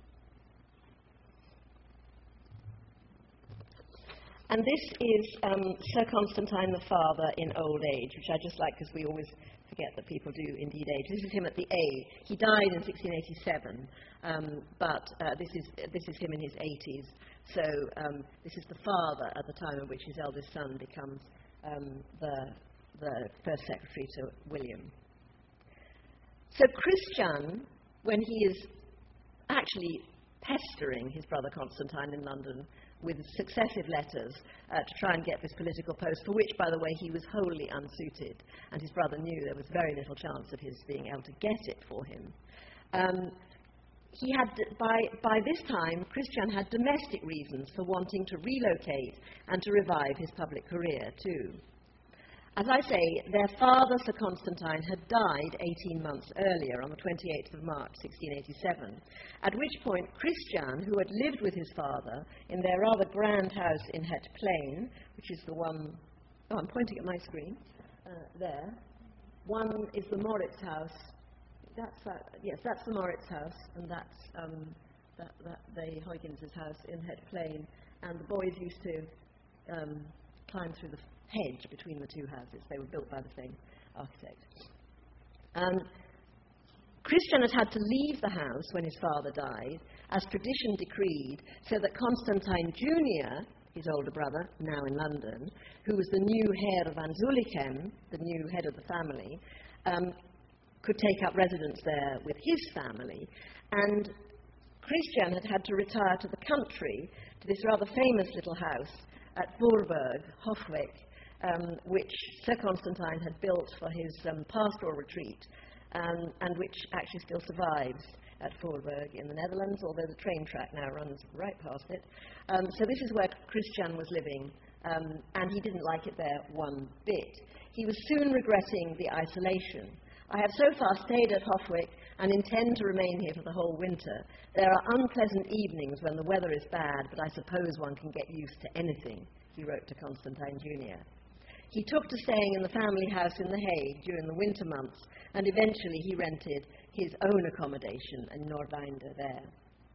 And this is um, Sir Constantine the Father in old age, which I just like because we always forget that people do indeed age. This is him at the age. He died in sixteen eighty-seven, um, but uh, this is this is him in his eighties. So um, this is the father at the time at which his eldest son becomes Um, the, the first secretary to William. So Christian, when he is actually pestering his brother Constantine in London with successive letters uh, to try and get this political post, for which, by the way, he was wholly unsuited, and his brother knew there was very little chance of his being able to get it for him. Um, He had, by, by this time, Christian had domestic reasons for wanting to relocate and to revive his public career, too. As I say, their father, Sir Constantine, had died eighteen months earlier, on the twenty-eighth of March, sixteen eighty-seven, at which point Christian, who had lived with his father in their rather grand house in Het Plain, which is the one, oh, I'm pointing at my screen, uh, there. One is the Moritz house. That's uh, yes, that's the Moritz house, and that's um, that, that the Huygens' house in Het Plain. And the boys used to um, climb through the hedge between the two houses. They were built by the same architect. Um, Christian had had to leave the house when his father died, as tradition decreed, so that Constantine Junior, his older brother, now in London, who was the new head of Van Zulichem, the new head of the family, um, could take up residence there with his family. And Christian had had to retire to the country, to this rather famous little house at Voorburg, Hofwijk, um, which Sir Constantine had built for his um, pastoral retreat, um, and which actually still survives at Voorburg in the Netherlands, although the train track now runs right past it. Um, so this is where Christian was living, um, and he didn't like it there one bit. He was soon regretting the isolation. I have so far stayed at Hofwijk and intend to remain here for the whole winter. There are unpleasant evenings when the weather is bad, but I suppose one can get used to anything, he wrote to Constantine Junior He took to staying in the family house in The Hague during the winter months, and eventually he rented his own accommodation in Noordeinde there.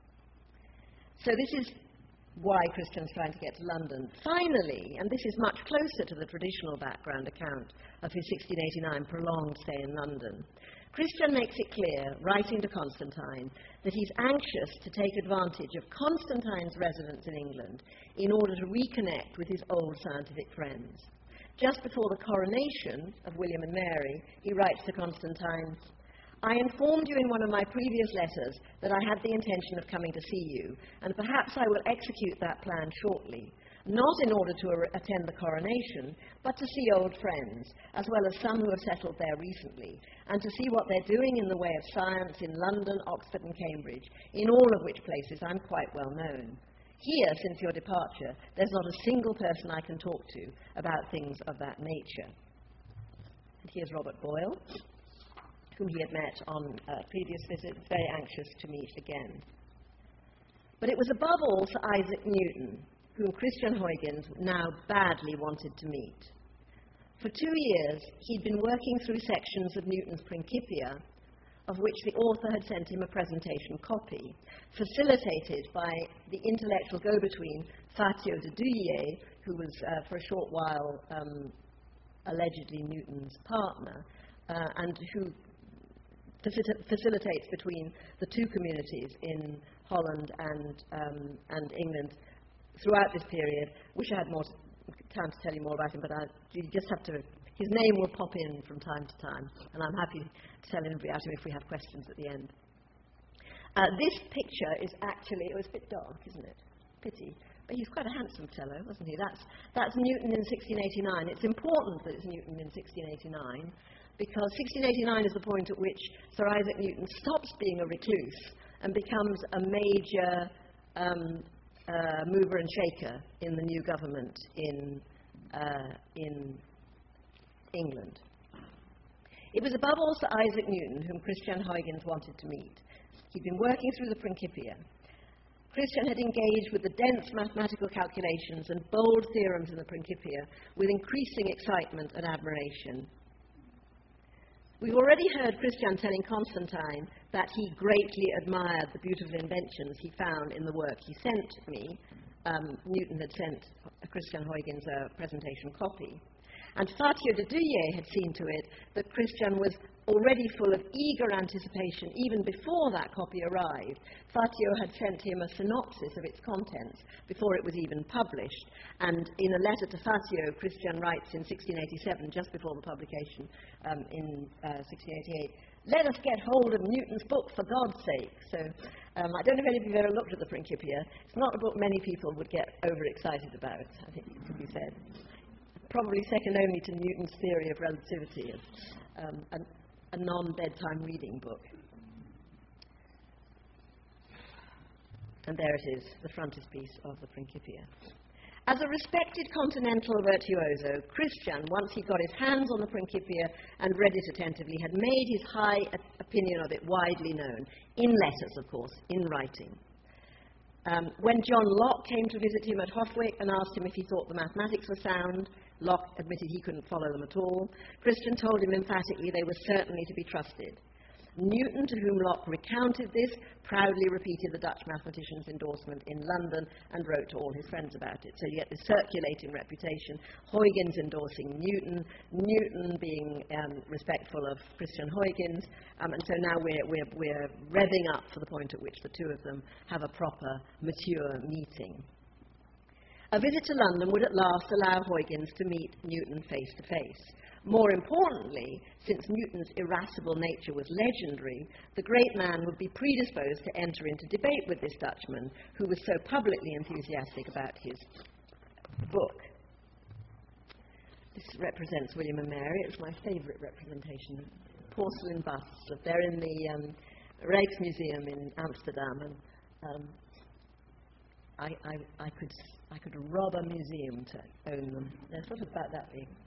So this is why Christian's trying to get to London. Finally, and this is much closer to the traditional background account of his sixteen eighty-nine prolonged stay in London, Christian makes it clear, writing to Constantine, that he's anxious to take advantage of Constantine's residence in England in order to reconnect with his old scientific friends. Just before the coronation of William and Mary, he writes to Constantine, I informed you in one of my previous letters that I had the intention of coming to see you, and perhaps I will execute that plan shortly, not in order to ar- attend the coronation, but to see old friends, as well as some who have settled there recently, and to see what they're doing in the way of science in London, Oxford and Cambridge, in all of which places I'm quite well known. Here, since your departure, there's not a single person I can talk to about things of that nature. And here's Robert Boyle, whom he had met on uh, previous visits, very anxious to meet again. But it was above all Sir Isaac Newton, whom Christian Huygens now badly wanted to meet. For two years, he'd been working through sections of Newton's Principia, of which the author had sent him a presentation copy, facilitated by the intellectual go-between Fatio de Douillet, who was, uh, for a short while, um, allegedly Newton's partner, uh, and who facil- facilitates between the two communities in Holland and, um, and England throughout this period. Wish I had more time to tell you more about him, but I, you just have to, his name will pop in from time to time, and I'm happy to tell anybody about him if we have questions at the end. Uh, this picture is actually, it was a bit dark, isn't it? Pity. he's quite a handsome fellow, wasn't he? That's, that's Newton in sixteen eighty-nine. It's important that it's Newton in sixteen eighty-nine, because sixteen eighty-nine is the point at which Sir Isaac Newton stops being a recluse and becomes a major um, uh, mover and shaker in the new government in, uh, in England. It was above all Sir Isaac Newton whom Christian Huygens wanted to meet. He'd been working through the Principia. Christian had engaged with the dense mathematical calculations and bold theorems in the Principia with increasing excitement and admiration. We've already heard Christian telling Constantine that he greatly admired the beautiful inventions he found in the work he sent me. Um, Newton had sent Christian Huygens a presentation copy. And Fatio de Douillet had seen to it that Christian was already full of eager anticipation even before that copy arrived. Fatio had sent him a synopsis of its contents before it was even published. And in a letter to Fatio, Christian writes in sixteen eighty-seven, just before the publication um, in uh, sixteen eighty-eight, "Let us get hold of Newton's book for God's sake." So um, I don't know if any of you have ever looked at the Principia. It's not a book many people would get overexcited about, I think it could be said. Probably second only to Newton's theory of relativity, as um, a, a non-bedtime reading book. And there it is, the frontispiece of the Principia. As a respected continental virtuoso, Christian, once he got his hands on the Principia and read it attentively, had made his high opinion of it widely known, in letters, of course, in writing. Um, when John Locke came to visit him at Hofwick and asked him if he thought the mathematics were sound, Locke admitted he couldn't follow them at all. Christian told him emphatically they were certainly to be trusted. Newton, to whom Locke recounted this, proudly repeated the Dutch mathematician's endorsement in London and wrote to all his friends about it. So you get this circulating reputation, Huygens endorsing Newton, Newton being um, respectful of Christian Huygens, um, and so now we're, we're, we're revving up for the point at which the two of them have a proper, mature meeting. A visit to London would at last allow Huygens to meet Newton face to face. More importantly, since Newton's irascible nature was legendary, the great man would be predisposed to enter into debate with this Dutchman, who was so publicly enthusiastic about his book. This represents William and Mary. It's my favourite representation. Porcelain busts. They're in the um, Rijksmuseum in Amsterdam, and um, I, I, I, could, I could rob a museum to own them. They're sort of about that big.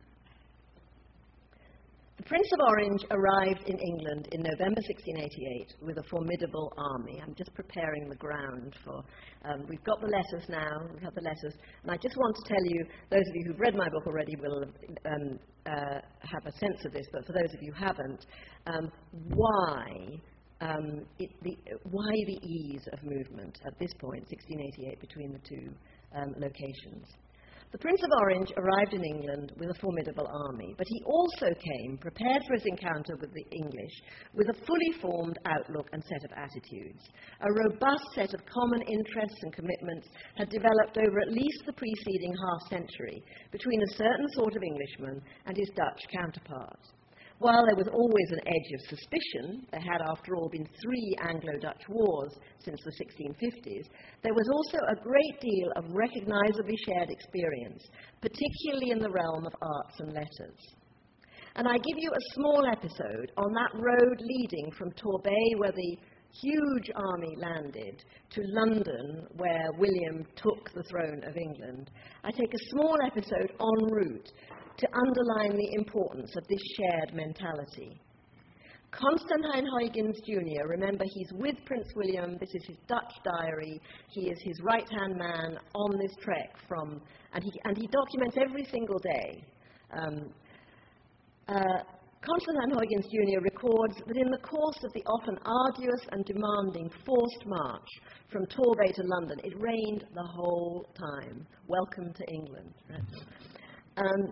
The Prince of Orange arrived in England in November sixteen eighty-eight with a formidable army. I'm just preparing the ground for... Um, we've got the letters now, we've had the letters, and I just want to tell you, those of you who've read my book already will um, uh, have a sense of this, but for those of you who haven't, um, why, um, it, the, why the ease of movement at this point, sixteen eighty-eight, between the two um, locations. The Prince of Orange arrived in England with a formidable army, but he also came, prepared for his encounter with the English, with a fully formed outlook and set of attitudes. A robust set of common interests and commitments had developed over at least the preceding half-century between a certain sort of Englishman and his Dutch counterpart. While there was always an edge of suspicion, there had after all been three Anglo-Dutch wars since the sixteen fifties, there was also a great deal of recognisably shared experience, particularly in the realm of arts and letters. And I give you a small episode on that road leading from Torbay, where the huge army landed, to London, where William took the throne of England. I take a small episode en route to underline the importance of this shared mentality. Constantine Huygens Junior, remember, he's with Prince William, this is his Dutch diary, he is his right-hand man on this trek from, and he, and he documents every single day. Um, uh, Constantine Huygens Junior records that in the course of the often arduous and demanding forced march from Torbay to London, it rained the whole time. Welcome to England. Right? Um,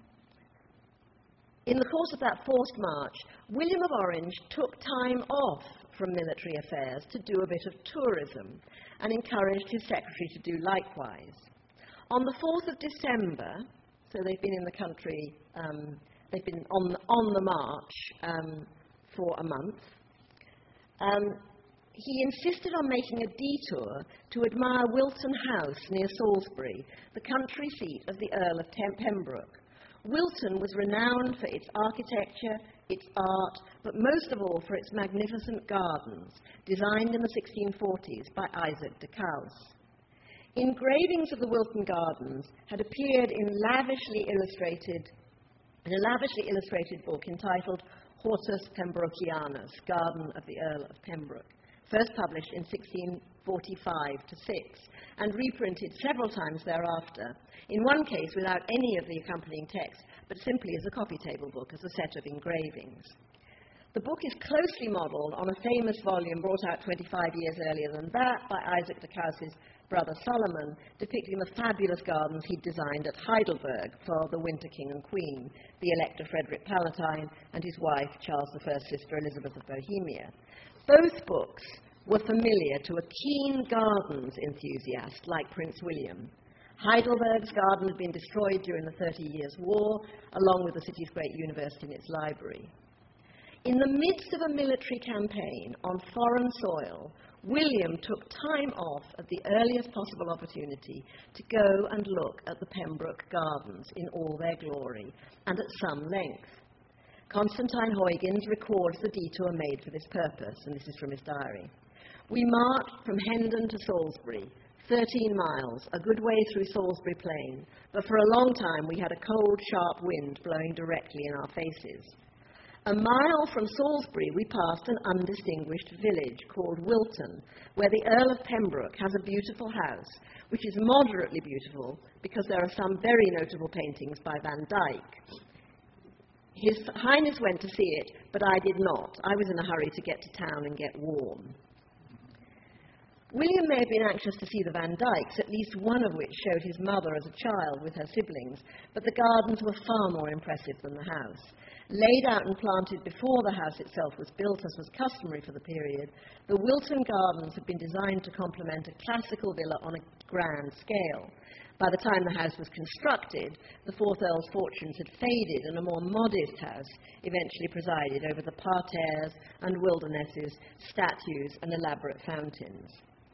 In the course of that forced march, William of Orange took time off from military affairs to do a bit of tourism and encouraged his secretary to do likewise. On the fourth of December, so they've been in the country, um, they've been on the, on the march um, for a month, um, he insisted on making a detour to admire Wilton House near Salisbury, the country seat of the Earl of Tem- Pembroke. Wilton was renowned for its architecture, its art, but most of all for its magnificent gardens, designed in the sixteen forties by Isaac de Caus. Engravings of the Wilton Gardens had appeared in lavishly illustrated, in a lavishly illustrated book entitled Hortus Pembrokianus, Garden of the Earl of Pembroke, first published in sixteen forty-five to six, and reprinted several times thereafter, in one case without any of the accompanying text, but simply as a coffee table book, as a set of engravings. The book is closely modelled on a famous volume brought out twenty-five years earlier than that by Isaac de Caus's brother Solomon, depicting the fabulous gardens he'd designed at Heidelberg for the Winter King and Queen, the Elector Frederick Palatine, and his wife, Charles the First's sister, Elizabeth of Bohemia. Both books were familiar to a keen gardens enthusiast like Prince William. Heidelberg's garden had been destroyed during the Thirty Years' War, along with the city's great university and its library. In the midst of a military campaign on foreign soil, William took time off at the earliest possible opportunity to go and look at the Pembroke Gardens in all their glory, and at some length. Constantine Huygens records the detour made for this purpose, and this is from his diary. We marched from Hendon to Salisbury, thirteen miles, a good way through Salisbury Plain, but for a long time we had a cold, sharp wind blowing directly in our faces. A mile from Salisbury, we passed an undistinguished village called Wilton, where the Earl of Pembroke has a beautiful house, which is moderately beautiful because there are some very notable paintings by Van Dyck. His Highness went to see it, but I did not. I was in a hurry to get to town and get warm. William may have been anxious to see the Van Dycks, at least one of which showed his mother as a child with her siblings, but the gardens were far more impressive than the house. Laid out and planted before the house itself was built, as was customary for the period, the Wilton Gardens had been designed to complement a classical villa on a grand scale. By the time the house was constructed, the fourth Earl's fortunes had faded, and a more modest house eventually presided over the parterres and wildernesses, statues, and elaborate fountains.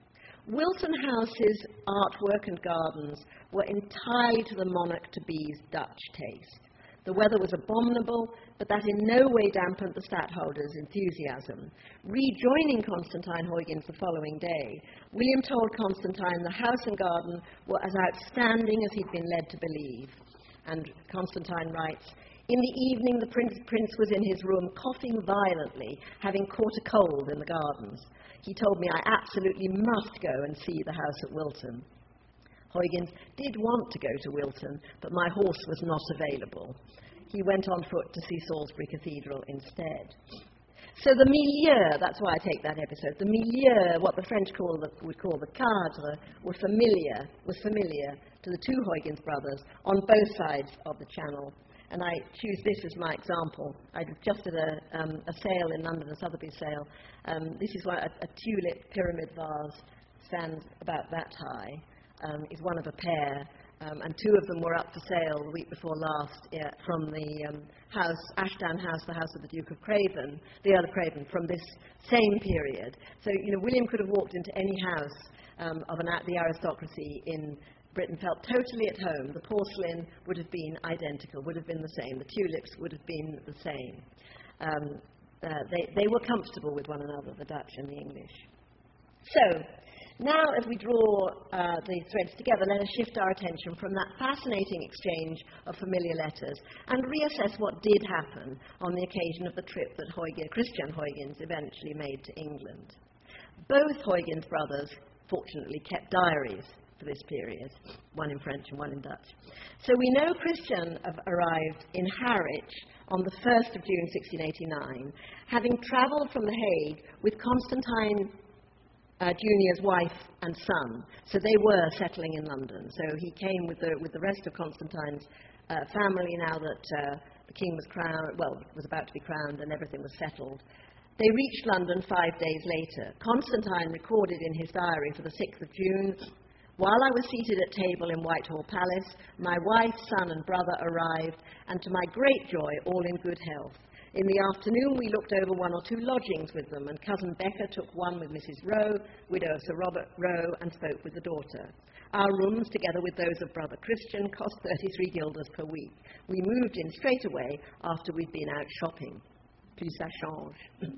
Wilton House's artwork and gardens were entirely to the monarch-to-be's Dutch taste. The weather was abominable, but that in no way dampened the stadtholder's enthusiasm. Rejoining Constantine Huygens the following day, William told Constantine the house and garden were as outstanding as he'd been led to believe. And Constantine writes, "In the evening the prince, prince was in his room coughing violently, having caught a cold in the gardens. He told me I absolutely must go and see the house at Wilton. Huygens did want to go to Wilton, but my horse was not available. He went on foot to see Salisbury Cathedral instead." So the milieu, that's why I take that episode, the milieu, what the French call the, would call the cadre, were familiar, was familiar to the two Huygens brothers on both sides of the Channel. And I choose this as my example. I just did a, um, a sale in London, a Sotheby's sale. Um, this is one, a, a tulip pyramid vase, stands about that high. Um, is one of a pair, um, and two of them were up for sale the week before last yeah, from the um, house, Ashdown House, the house of the Duke of Craven, the Earl of Craven, from this same period. So, you know, William could have walked into any house um, of an, the aristocracy in Britain, felt totally at home. The porcelain would have been identical, would have been the same. The tulips would have been the same. Um, uh, they, they were comfortable with one another, the Dutch and the English. So, now, as we draw uh, the threads together, let us shift our attention from that fascinating exchange of familiar letters and reassess what did happen on the occasion of the trip that Huygens, Christian Huygens eventually made to England. Both Huygens brothers, fortunately, kept diaries for this period, one in French and one in Dutch. So we know Christian arrived in Harwich on the first of June sixteen eighty-nine, having travelled from The Hague with Constantine Uh, Junior's wife and son. So they were settling in London. So he came with the, with the rest of Constantine's uh, family now that uh, the king was crowned, well, was about to be crowned and everything was settled. They reached London five days later. Constantine recorded in his diary for the sixth of June, "While I was seated at table in Whitehall Palace, my wife, son and brother arrived, and to my great joy, all in good health. In the afternoon, we looked over one or two lodgings with them, and Cousin Becca took one with Missus Rowe, widow of Sir Robert Rowe, and spoke with the daughter. Our rooms, together with those of Brother Christian, cost thirty-three guilders per week. We moved in straight away after we'd been out shopping. Plus ça change.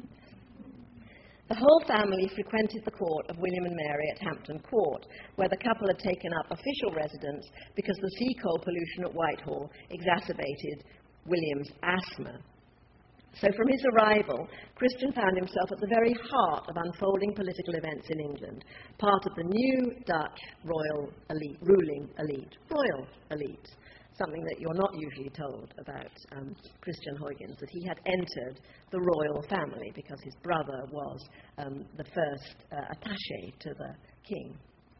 The whole family frequented the court of William and Mary at Hampton Court, where the couple had taken up official residence because the sea coal pollution at Whitehall exacerbated William's asthma. So from his arrival, Christian found himself at the very heart of unfolding political events in England, part of the new Dutch royal elite, ruling elite, royal elite, something that you're not usually told about um, Christian Huygens, that he had entered the royal family because his brother was um, the first uh, attaché to the king.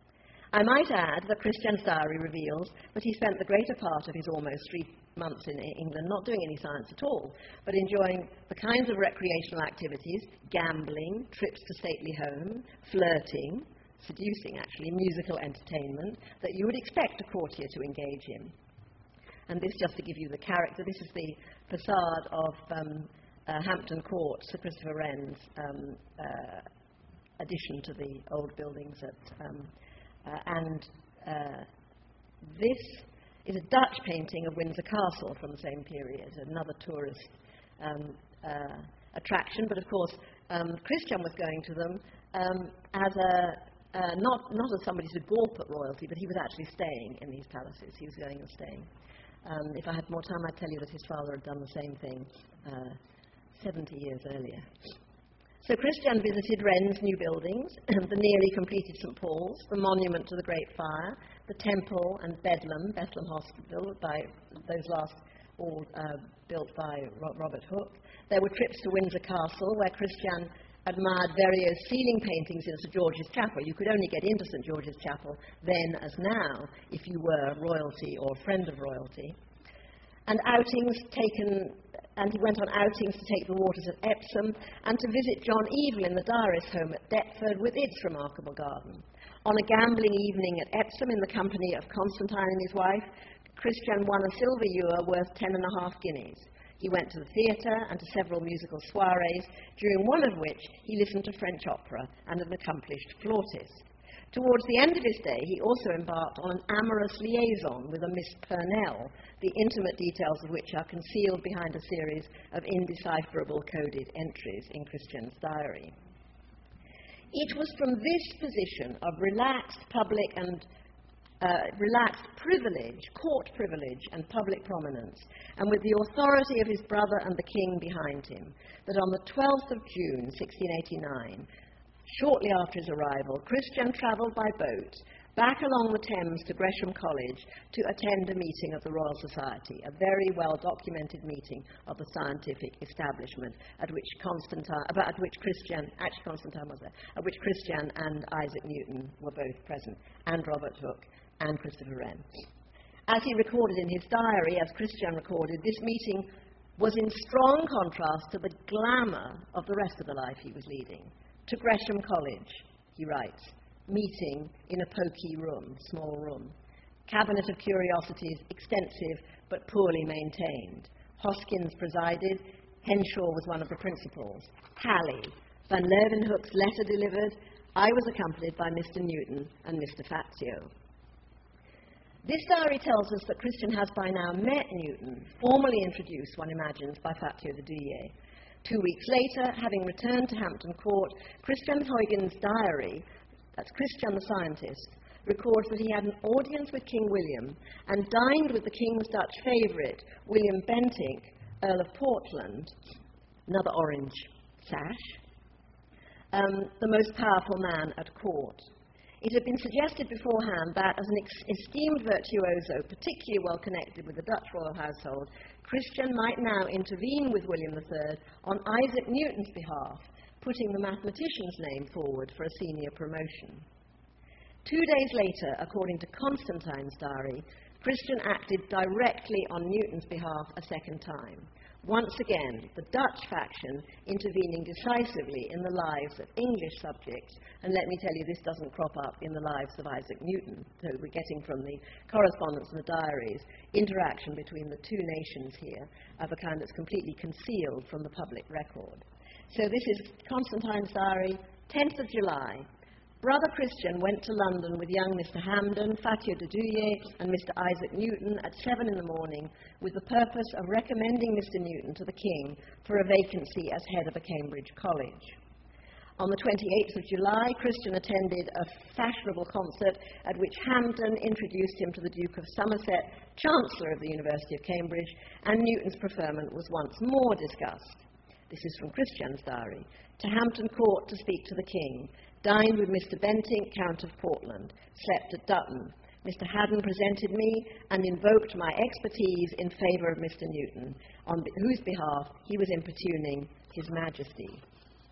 I might add that Christian's diary reveals that he spent the greater part of his almost three months in England not doing any science at all, but enjoying the kinds of recreational activities, gambling, trips to stately homes, flirting, seducing actually, musical entertainment, that you would expect a courtier to engage in. And this, just to give you the character, this is the facade of um, uh, Hampton Court, Sir Christopher Wren's um, uh, addition to the old buildings at um, Uh, and uh, this is a Dutch painting of Windsor Castle from the same period, another tourist um, uh, attraction. But of course, um, Christian was going to them um, as a, uh, not, not as somebody to gawp at royalty, but he was actually staying in these palaces. He was going and staying. Um, if I had more time, I'd tell you that his father had done the same thing uh, seventy years earlier. So Christian visited Wren's new buildings, the nearly completed Saint Paul's, the monument to the Great Fire, the Temple and Bedlam, Bethlehem Hospital, by those last all uh, built by Ro- Robert Hooke. There were trips to Windsor Castle, where Christian admired various ceiling paintings in St George's Chapel. You could only get into St George's Chapel then as now if you were royalty or a friend of royalty. And outings taken, and he went on outings to take the waters at Epsom and to visit John Evil in the diarist home at Deptford with its remarkable garden. On a gambling evening at Epsom in the company of Constantine and his wife, Christian won a silver ewer worth ten and a half guineas. He went to the theatre and to several musical soirees, during one of which he listened to French opera and an accomplished flautist. Towards the end of his day, he also embarked on an amorous liaison with a Miss Purnell, the intimate details of which are concealed behind a series of indecipherable coded entries in Christian's diary. It was from this position of relaxed public and uh, relaxed privilege, court privilege and public prominence, and with the authority of his brother and the king behind him, that on the twelfth of June, sixteen eighty-nine, shortly after his arrival, Christian travelled by boat back along the Thames to Gresham College to attend a meeting of the Royal Society, a very well-documented meeting of the scientific establishment at which Constantine, at which Christian, actually Constantine was there, at which Christian and Isaac Newton were both present, and Robert Hooke and Christopher Wren. As he recorded in his diary, as Christian recorded, this meeting was in strong contrast to the glamour of the rest of the life he was leading. To Gresham College, he writes, meeting in a poky room, small room. Cabinet of curiosities, extensive but poorly maintained. Hoskins presided. Henshaw was one of the principals. Halley. Van Leeuwenhoek's letter delivered. I was accompanied by Mister Newton and Mister Fazio. This diary tells us that Christian has by now met Newton, formally introduced, one imagines, by Fazio de Douillet. Two weeks later, having returned to Hampton Court, Christian Huygens' diary, that's Christian the scientist, records that he had an audience with King William and dined with the King's Dutch favourite, William Bentinck, Earl of Portland, another orange sash, um, the most powerful man at court. It had been suggested beforehand that, as an ex- esteemed virtuoso, particularly well connected with the Dutch royal household, Christian might now intervene with William the Third on Isaac Newton's behalf, putting the mathematician's name forward for a senior promotion. Two days later, according to Constantine's diary, Christian acted directly on Newton's behalf a second time. once again, the Dutch faction intervening decisively in the lives of English subjects. And let me tell you, this doesn't crop up in the lives of Isaac Newton. So we're getting from the correspondence and the diaries interaction between the two nations here of a kind that's completely concealed from the public record. So this is Constantine's diary, tenth of July. Brother Christian went to London with young Mister Hampden, Fatio de Douillet, and Mister Isaac Newton at seven in the morning with the purpose of recommending Mister Newton to the King for a vacancy as head of a Cambridge college. On the twenty-eighth of July, Christian attended a fashionable concert at which Hampden introduced him to the Duke of Somerset, Chancellor of the University of Cambridge, and Newton's preferment was once more discussed. This is from Christian's diary. To Hampton Court to speak to the King. Dined with Mister Bentinck, Count of Portland. Slept at Dutton. Mister Haddon presented me and invoked my expertise in favour of Mister Newton, on whose behalf he was importuning His Majesty.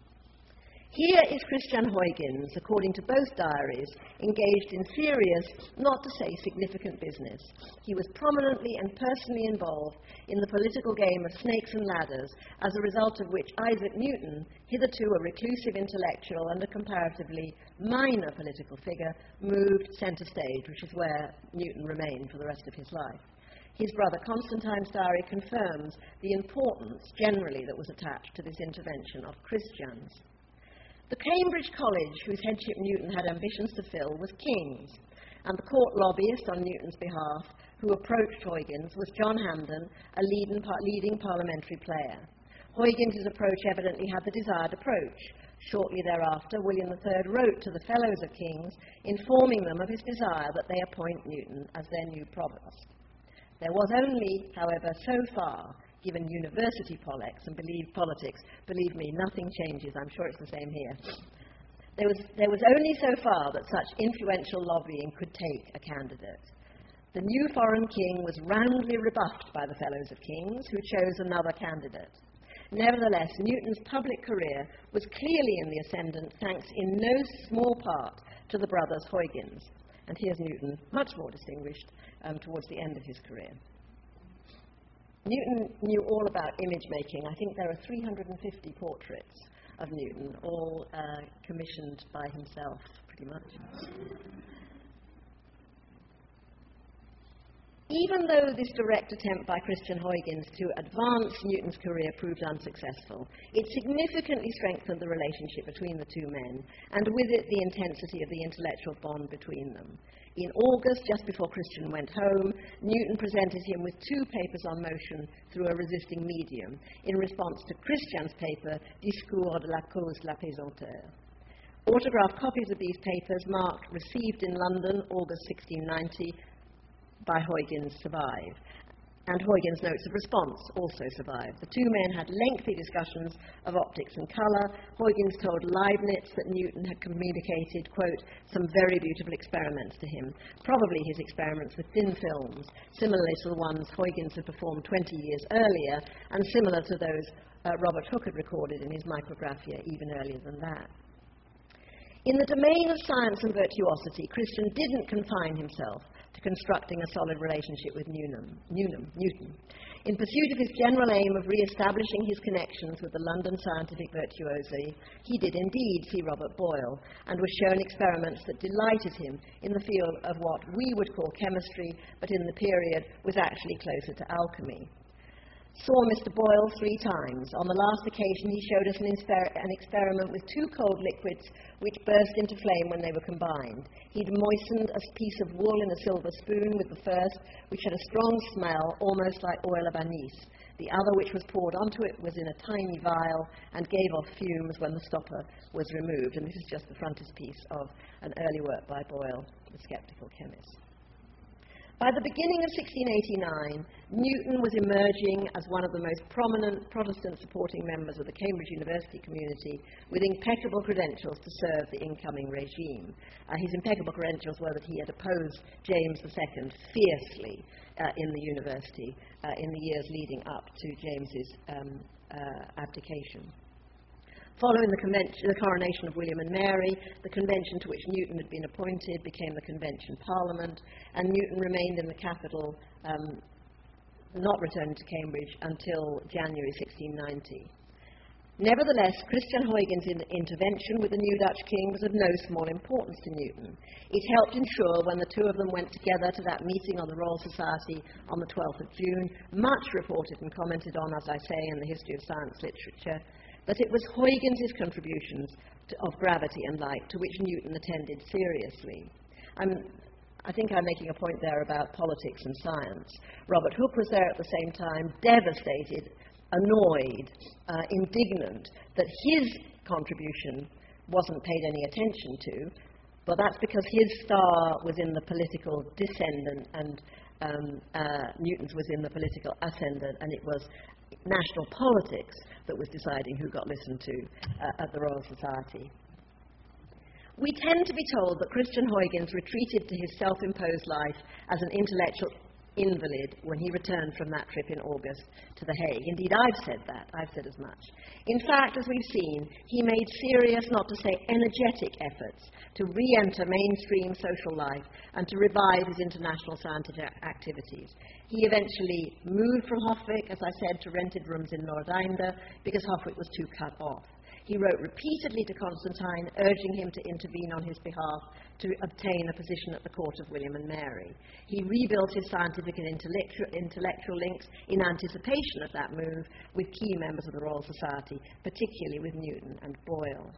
Here is Christian Huygens, according to both diaries, engaged in serious, not to say significant business. He was prominently and personally involved in the political game of snakes and ladders, as a result of which Isaac Newton, hitherto a reclusive intellectual and a comparatively minor political figure, moved centre stage, which is where Newton remained for the rest of his life. His brother Constantine's diary confirms the importance generally that was attached to this intervention of Christians. The Cambridge College, whose headship Newton had ambitions to fill, was King's, and the court lobbyist on Newton's behalf who approached Huygens was John Hampden, a leading, par- leading parliamentary player. Huygens' approach evidently had the desired approach. Shortly thereafter, William the Third wrote to the Fellows of King's, informing them of his desire that they appoint Newton as their new provost. There was only, however, so far, given university politics, and believe politics, believe me, nothing changes. I'm sure it's the same here. There was, there was only so far that such influential lobbying could take a candidate. The new foreign king was roundly rebuffed by the Fellows of King's, who chose another candidate. Nevertheless, Newton's public career was clearly in the ascendant, thanks in no small part to the brothers Huygens. And here's Newton, much more distinguished, um, towards the end of his career. Newton knew all about image making. I think there are three hundred fifty portraits of Newton, all uh, commissioned by himself, pretty much. Even though this direct attempt by Christian Huygens to advance Newton's career proved unsuccessful, it significantly strengthened the relationship between the two men, and with it the intensity of the intellectual bond between them. In August, just before Christian went home, Newton presented him with two papers on motion through a resisting medium, in response to Christian's paper, Discours de la cause de la pesanteur. Autographed copies of these papers, marked received in London, August sixteen ninety, by Huygens, survive. And Huygens' notes of response also survived. The two men had lengthy discussions of optics and colour. Huygens told Leibniz that Newton had communicated, quote, some very beautiful experiments to him, probably his experiments with thin films, similarly to the ones Huygens had performed twenty years earlier, and similar to those uh, Robert Hooke had recorded in his Micrographia even earlier than that. In the domain of science and virtuosity, Christian didn't confine himself to constructing a solid relationship with Newton. Newton. Newton. In pursuit of his general aim of re-establishing his connections with the London scientific virtuosi, he did indeed see Robert Boyle, and was shown experiments that delighted him in the field of what we would call chemistry, but in the period was actually closer to alchemy. Saw Mister Boyle three times. On the last occasion, he showed us an, insper- an experiment with two cold liquids which burst into flame when they were combined. He'd moistened a piece of wool in a silver spoon with the first, which had a strong smell, almost like oil of anise. The other, which was poured onto it, was in a tiny vial and gave off fumes when the stopper was removed. And this is just the frontispiece of an early work by Boyle, the Sceptical Chemist. By the beginning of sixteen eighty-nine, Newton was emerging as one of the most prominent Protestant-supporting members of the Cambridge University community, with impeccable credentials to serve the incoming regime. Uh, his impeccable credentials were that he had opposed James the Second fiercely uh, in the university uh, in the years leading up to James's um, uh, abdication. Following the, convention, the coronation of William and Mary, the convention to which Newton had been appointed became the Convention Parliament, and Newton remained in the capital um, not returning to Cambridge until January sixteen ninety. Nevertheless, Christian Huygens' in- intervention with the new Dutch king was of no small importance to Newton. It helped ensure, when the two of them went together to that meeting on the Royal Society on the twelfth of June, much reported and commented on, as I say, in the history of science literature, that it was Huygens' contributions to, of gravity and light to which Newton attended seriously. I'm, I think I'm making a point there about politics and science. Robert Hooke was there at the same time, devastated, annoyed, uh, indignant that his contribution wasn't paid any attention to, but that's because his star was in the political descendant and um, uh, Newton's was in the political ascendant, and it was national politics that was deciding who got listened to uh, at the Royal Society. We tend to be told that Christian Huygens retreated to his self-imposed life as an intellectual invalid when he returned from that trip in August to The Hague. Indeed, I've said that. I've said as much. In fact, as we've seen, he made serious, not to say energetic, efforts to re-enter mainstream social life and to revive his international scientific activities. He eventually moved from Hofvik, as I said, to rented rooms in Noordeinde because Hofvik was too cut off. He wrote repeatedly to Constantine, urging him to intervene on his behalf to obtain a position at the court of William and Mary. He rebuilt his scientific and intellectual, intellectual links in anticipation of that move with key members of the Royal Society, particularly with Newton and Boyle.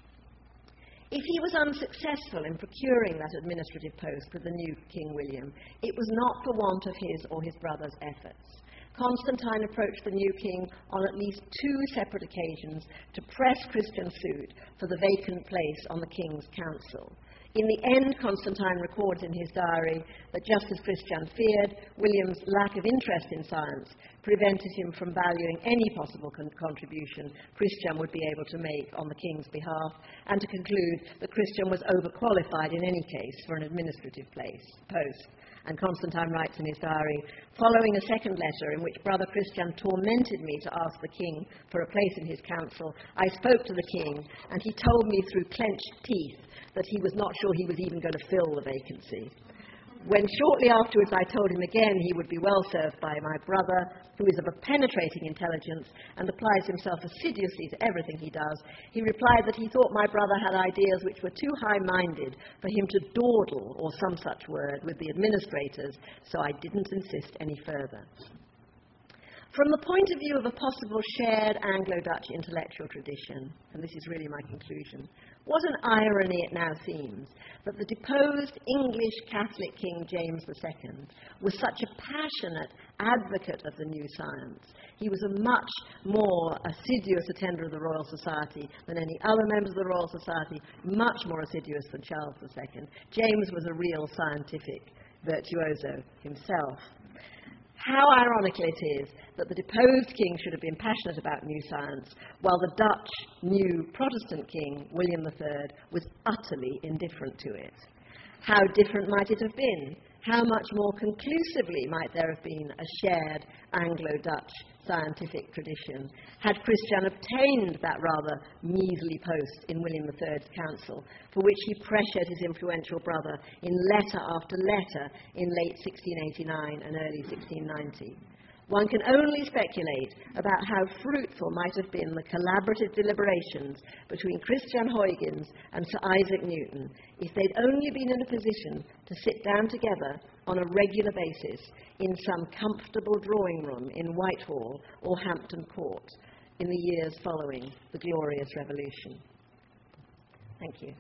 If he was unsuccessful in procuring that administrative post with the new King William, it was not for want of his or his brother's efforts. Constantine approached the new king on at least two separate occasions to press Christian's suit for the vacant place on the king's council. In the end, Constantine records in his diary that just as Christian feared, William's lack of interest in science prevented him from valuing any possible con- contribution Christian would be able to make on the king's behalf, and to conclude that Christian was overqualified in any case for an administrative place, post. And Constantine writes in his diary, following a second letter in which Brother Christian tormented me to ask the king for a place in his council, I spoke to the king, and he told me through clenched teeth that he was not sure he was even going to fill the vacancy. When shortly afterwards I told him again he would be well served by my brother, who is of a penetrating intelligence and applies himself assiduously to everything he does, he replied that he thought my brother had ideas which were too high-minded for him to dawdle, or some such word, with the administrators, so I didn't insist any further. From the point of view of a possible shared Anglo-Dutch intellectual tradition, and this is really my conclusion, what an irony it now seems that the deposed English Catholic King James the Second was such a passionate advocate of the new science. He was a much more assiduous attender of the Royal Society than any other members of the Royal Society, much more assiduous than Charles the Second. James was a real scientific virtuoso himself. How ironical it is that the deposed king should have been passionate about new science, while the Dutch new Protestant king, William the Third, was utterly indifferent to it. How different might it have been? How much more conclusively might there have been a shared Anglo-Dutch scientific tradition had Christian obtained that rather measly post in William the Third's council, for which he pressured his influential brother in letter after letter in late sixteen eighty-nine and early sixteen ninety. One can only speculate about how fruitful might have been the collaborative deliberations between Christian Huygens and Sir Isaac Newton if they'd only been in a position to sit down together on a regular basis in some comfortable drawing room in Whitehall or Hampton Court in the years following the Glorious Revolution. Thank you.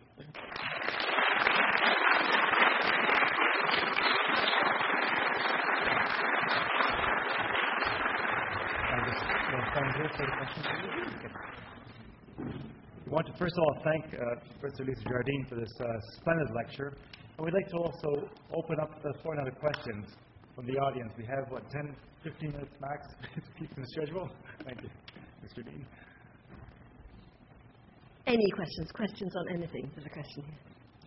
We want to first of all thank uh, Professor Lisa Jardine for this uh, splendid lecture. And we'd like to also open up the floor now to questions from the audience. We have, what, ten, fifteen minutes max to keep in the schedule? Thank you, Mister Dean. Any questions? Questions on anything? There's a question here.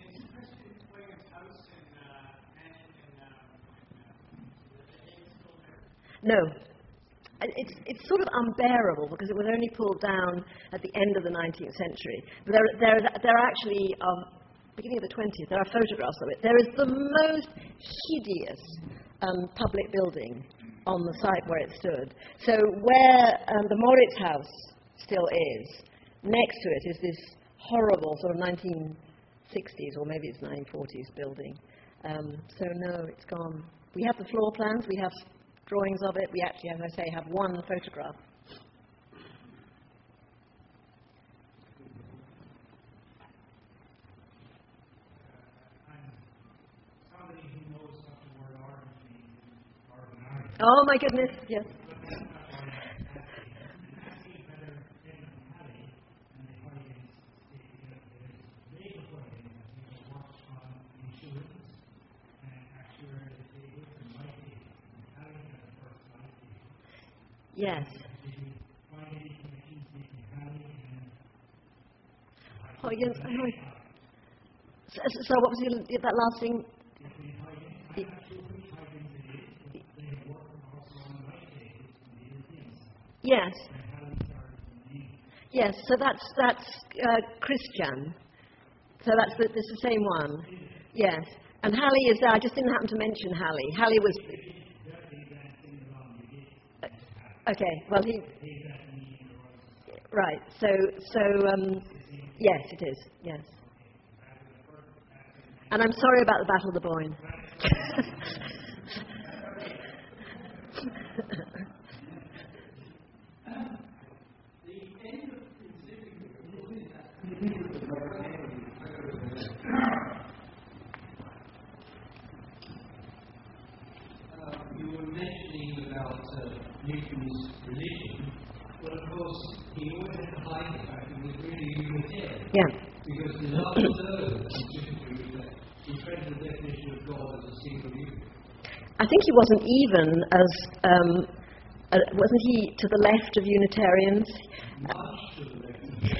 No. It's, it's sort of unbearable because it was only pulled down at the end of the nineteenth century. There, there, there are actually, um, beginning of the twentieth, there are photographs of it. There is the most hideous um, public building on the site where it stood. So where um, the Moritz House still is, next to it is this horrible sort of nineteen sixties, or maybe it's nineteen forties building. Um, so no, it's gone. We have the floor plans, we have drawings of it, we actually, as I say, have one photograph. Oh my goodness, yes. Yes. Huygens, oh, so, so what was the, that last thing? Yes. Yes, so that's that's uh, Christian. So that's the, that's the same one. Yes. And Halley is there. I just didn't happen to mention Halley. Halley was... Uh, okay, well, he... Right, so, so um, yes, it is, yes. And I'm sorry about the Battle of the Boyne. Newton's religion, but of course he always had to hide the fact that he was really Unitarian. Yeah. Because the last third of his history was that he framed the definition of God as a single unit. I think he wasn't even as, um, uh, wasn't he to the left of Unitarians? Much to the left.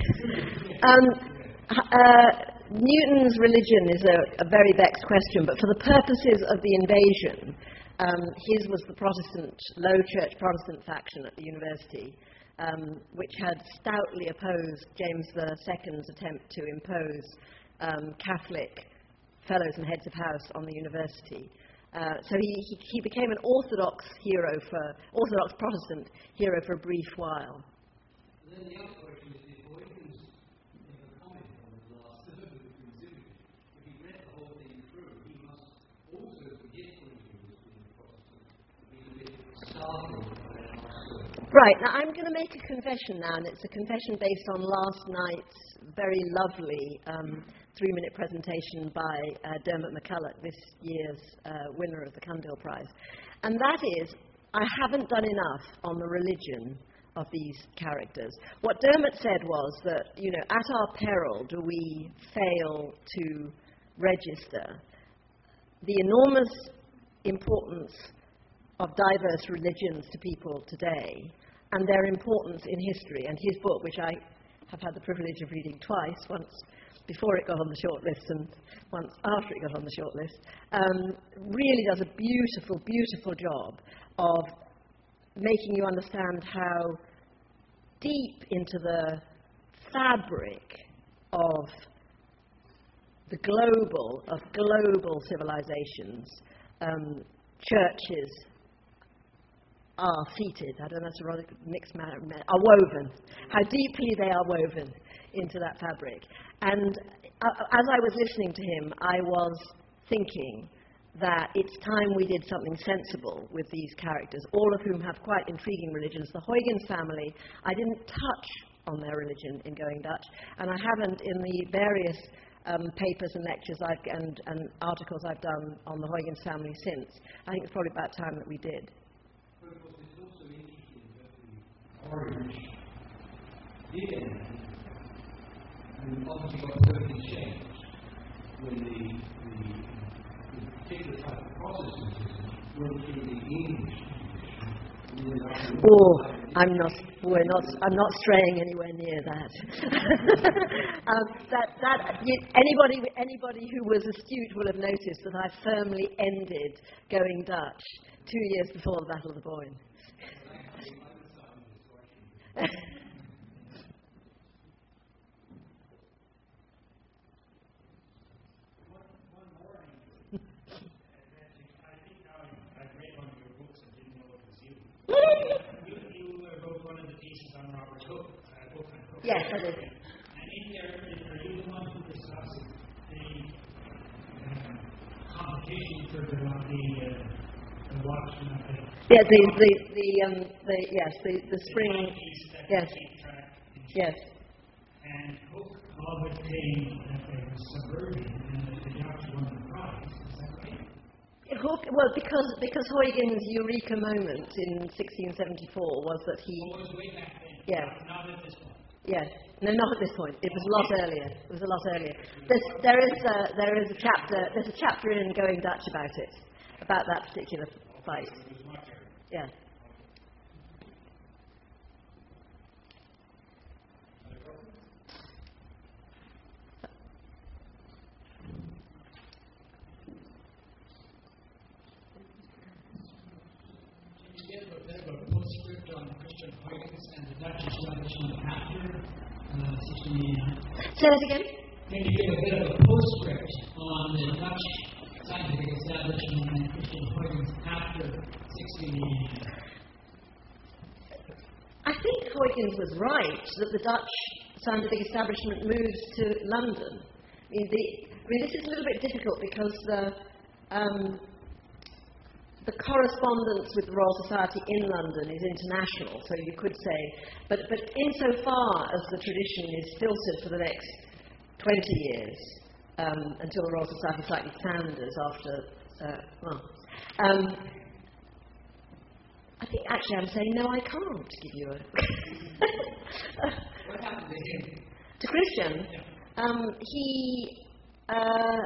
um, uh, Newton's religion is a, a very vexed question, but for the purposes of the invasion, Um, his was the Protestant, low church Protestant faction at the university, um, which had stoutly opposed James the Second's attempt to impose um, Catholic fellows and heads of house on the university. Uh, so he, he, he became an Orthodox hero for, Orthodox Protestant hero for a brief while. And then the other question is, if Huygens never commented on the last third of the exhibit, if he read the whole thing through, he must also forget what he was being Protestant, be a bit startled by that last. Right, now I'm going to make a confession now, and it's a confession based on last night's very lovely um, three-minute presentation by uh, Dermot McCulloch, this year's uh, winner of the Cundill Prize. And that is, I haven't done enough on the religion of these characters. What Dermot said was that, you know, at our peril do we fail to register the enormous importance of diverse religions to people today and their importance in history. And his book, which I have had the privilege of reading twice, once before it got on the shortlist and once after it got on the shortlist, um, really does a beautiful, beautiful job of making you understand how deep into the fabric of the global, of global civilizations, um, churches are seated, I don't know, that's a rather mixed matter, are woven, how deeply they are woven into that fabric. And uh, as I was listening to him, I was thinking that it's time we did something sensible with these characters, all of whom have quite intriguing religions. The Huygens family, I didn't touch on their religion in Going Dutch, and I haven't in the various um, papers and lectures I've, and, and articles I've done on the Huygens family since. I think it's probably about time that we did. But of course, it's also interesting that the orange did end, and obviously got totally changed when the, the, the particular type of Protestantism went through the English tradition. Oh, I'm not. We're not. I'm not straying anywhere near that. um, that that you, anybody anybody who was astute will have noticed that I firmly ended Going Dutch two years before the Battle of the Boyne. Robert Hooke, uh, Hooke and Hooke. Yes, I did. And in there, are you the one who discussed the uh, complications of the, the, uh, the watch and the Yeah, the the the um the yes the the spring. Yes. Yes. And Hooke always claimed that there was subversion and that the Dutch won the prize. Is that right? Hooke, well, because because Huygens' eureka moment in sixteen seventy-four was that he. It was way back then. Yes. Not at this point. Yes. No, not at this point. It was a lot earlier. It was a lot earlier. There's, there is a, there is a chapter. There's a chapter in Going Dutch about it, about that particular fight. Yeah. Postscript on Christian Huygens and the Dutch establishment after uh, sixteen eighty-nine. Say that again. Can you give a bit of a postscript on the Dutch scientific establishment and Christian Huygens after sixteen eighty-nine? I think Huygens was right that the Dutch scientific establishment moved to London. I mean, the, I mean this is a little bit difficult because the, um, the correspondence with the Royal Society in London is international, so you could say, but, but insofar as the tradition is filtered for the next twenty years, um, until the Royal Society slightly founders after, uh, well, um, I think actually I'm saying, no, I can't give you a... What happened to him? To Christian? Um, he... Uh,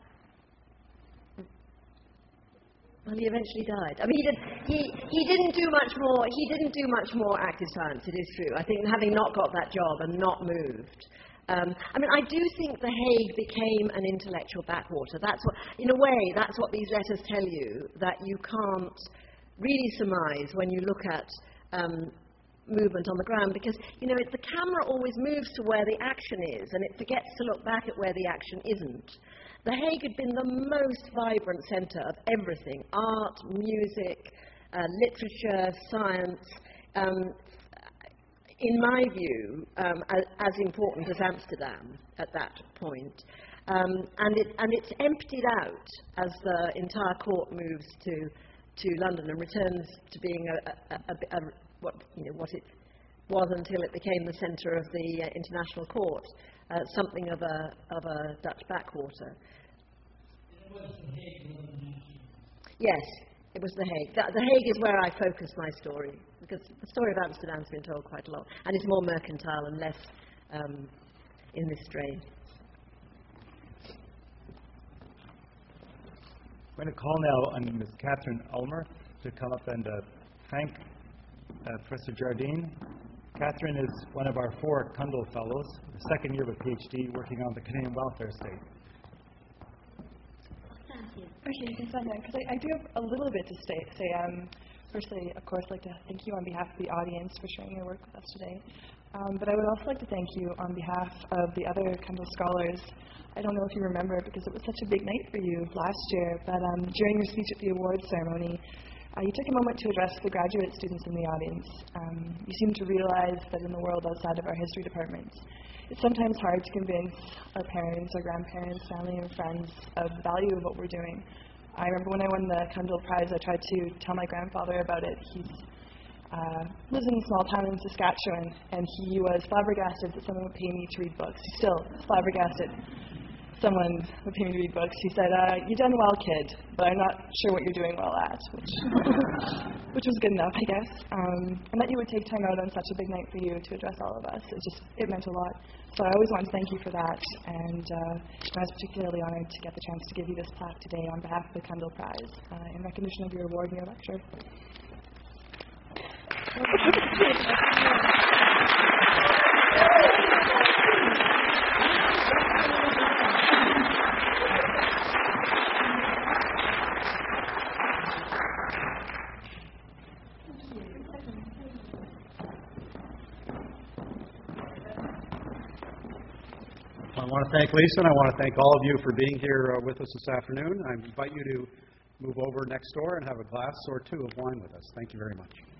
well, he eventually died. I mean, he, did, he, he didn't do much more, he didn't do much more active science, it is true. I think having not got that job and not moved... Um, I mean, I do think The Hague became an intellectual backwater. That's what, in a way, that's what these letters tell you, that you can't really surmise when you look at um, movement on the ground, because, you know, it, the camera always moves to where the action is, and it forgets to look back at where the action isn't. The Hague had been the most vibrant centre of everything, art, music, uh, literature, science, um, in my view, um, as, as important as Amsterdam at that point. Um, and, it, and it's emptied out as the entire court moves to, to London and returns to being a, a, a, a, what, you know, what it was until it became the centre of the uh, International Court, uh, something of a, of a Dutch backwater. It was The Hague, wasn't it? Yes, it was The Hague. The, the Hague is where I focus my story, because the story of Amsterdam's been told quite a lot, and it's more mercantile and less um, in this strain. I'm going to call now on Miz Catherine Ulmer to come up and uh, thank uh, Professor Jardine. Catherine is one of our four Cundall Fellows, the second year of a PhD, working on the Canadian welfare state. Okay, you can sign that, because I, I do have a little bit to say. say um, firstly, of course, I'd like to thank you on behalf of the audience for sharing your work with us today. Um, but I would also like to thank you on behalf of the other Cundall scholars. I don't know if you remember, because it was such a big night for you last year, but um, during your speech at the awards ceremony, uh, you took a moment to address the graduate students in the audience. Um, you seem to realize that in the world outside of our history departments, it's sometimes hard to convince our parents, our grandparents, family, and friends of the value of what we're doing. I remember when I won the Cundall Prize, I tried to tell my grandfather about it. He uh, lives in a small town in Saskatchewan, and he was flabbergasted that someone would pay me to read books. He's still flabbergasted someone would pay me to read books. He said, uh, "You've done well, kid, but I'm not sure what you're doing well at," which, which was good enough, I guess. Um, and that you would take time out on such a big night for you to address all of us, it just, it meant a lot. So I always want to thank you for that, and uh, I was particularly honored to get the chance to give you this plaque today on behalf of the Cundall Prize uh, in recognition of your award and your lecture. I want to thank Lisa, and I want to thank all of you for being here uh, with us this afternoon. I invite you to move over next door and have a glass or two of wine with us. Thank you very much.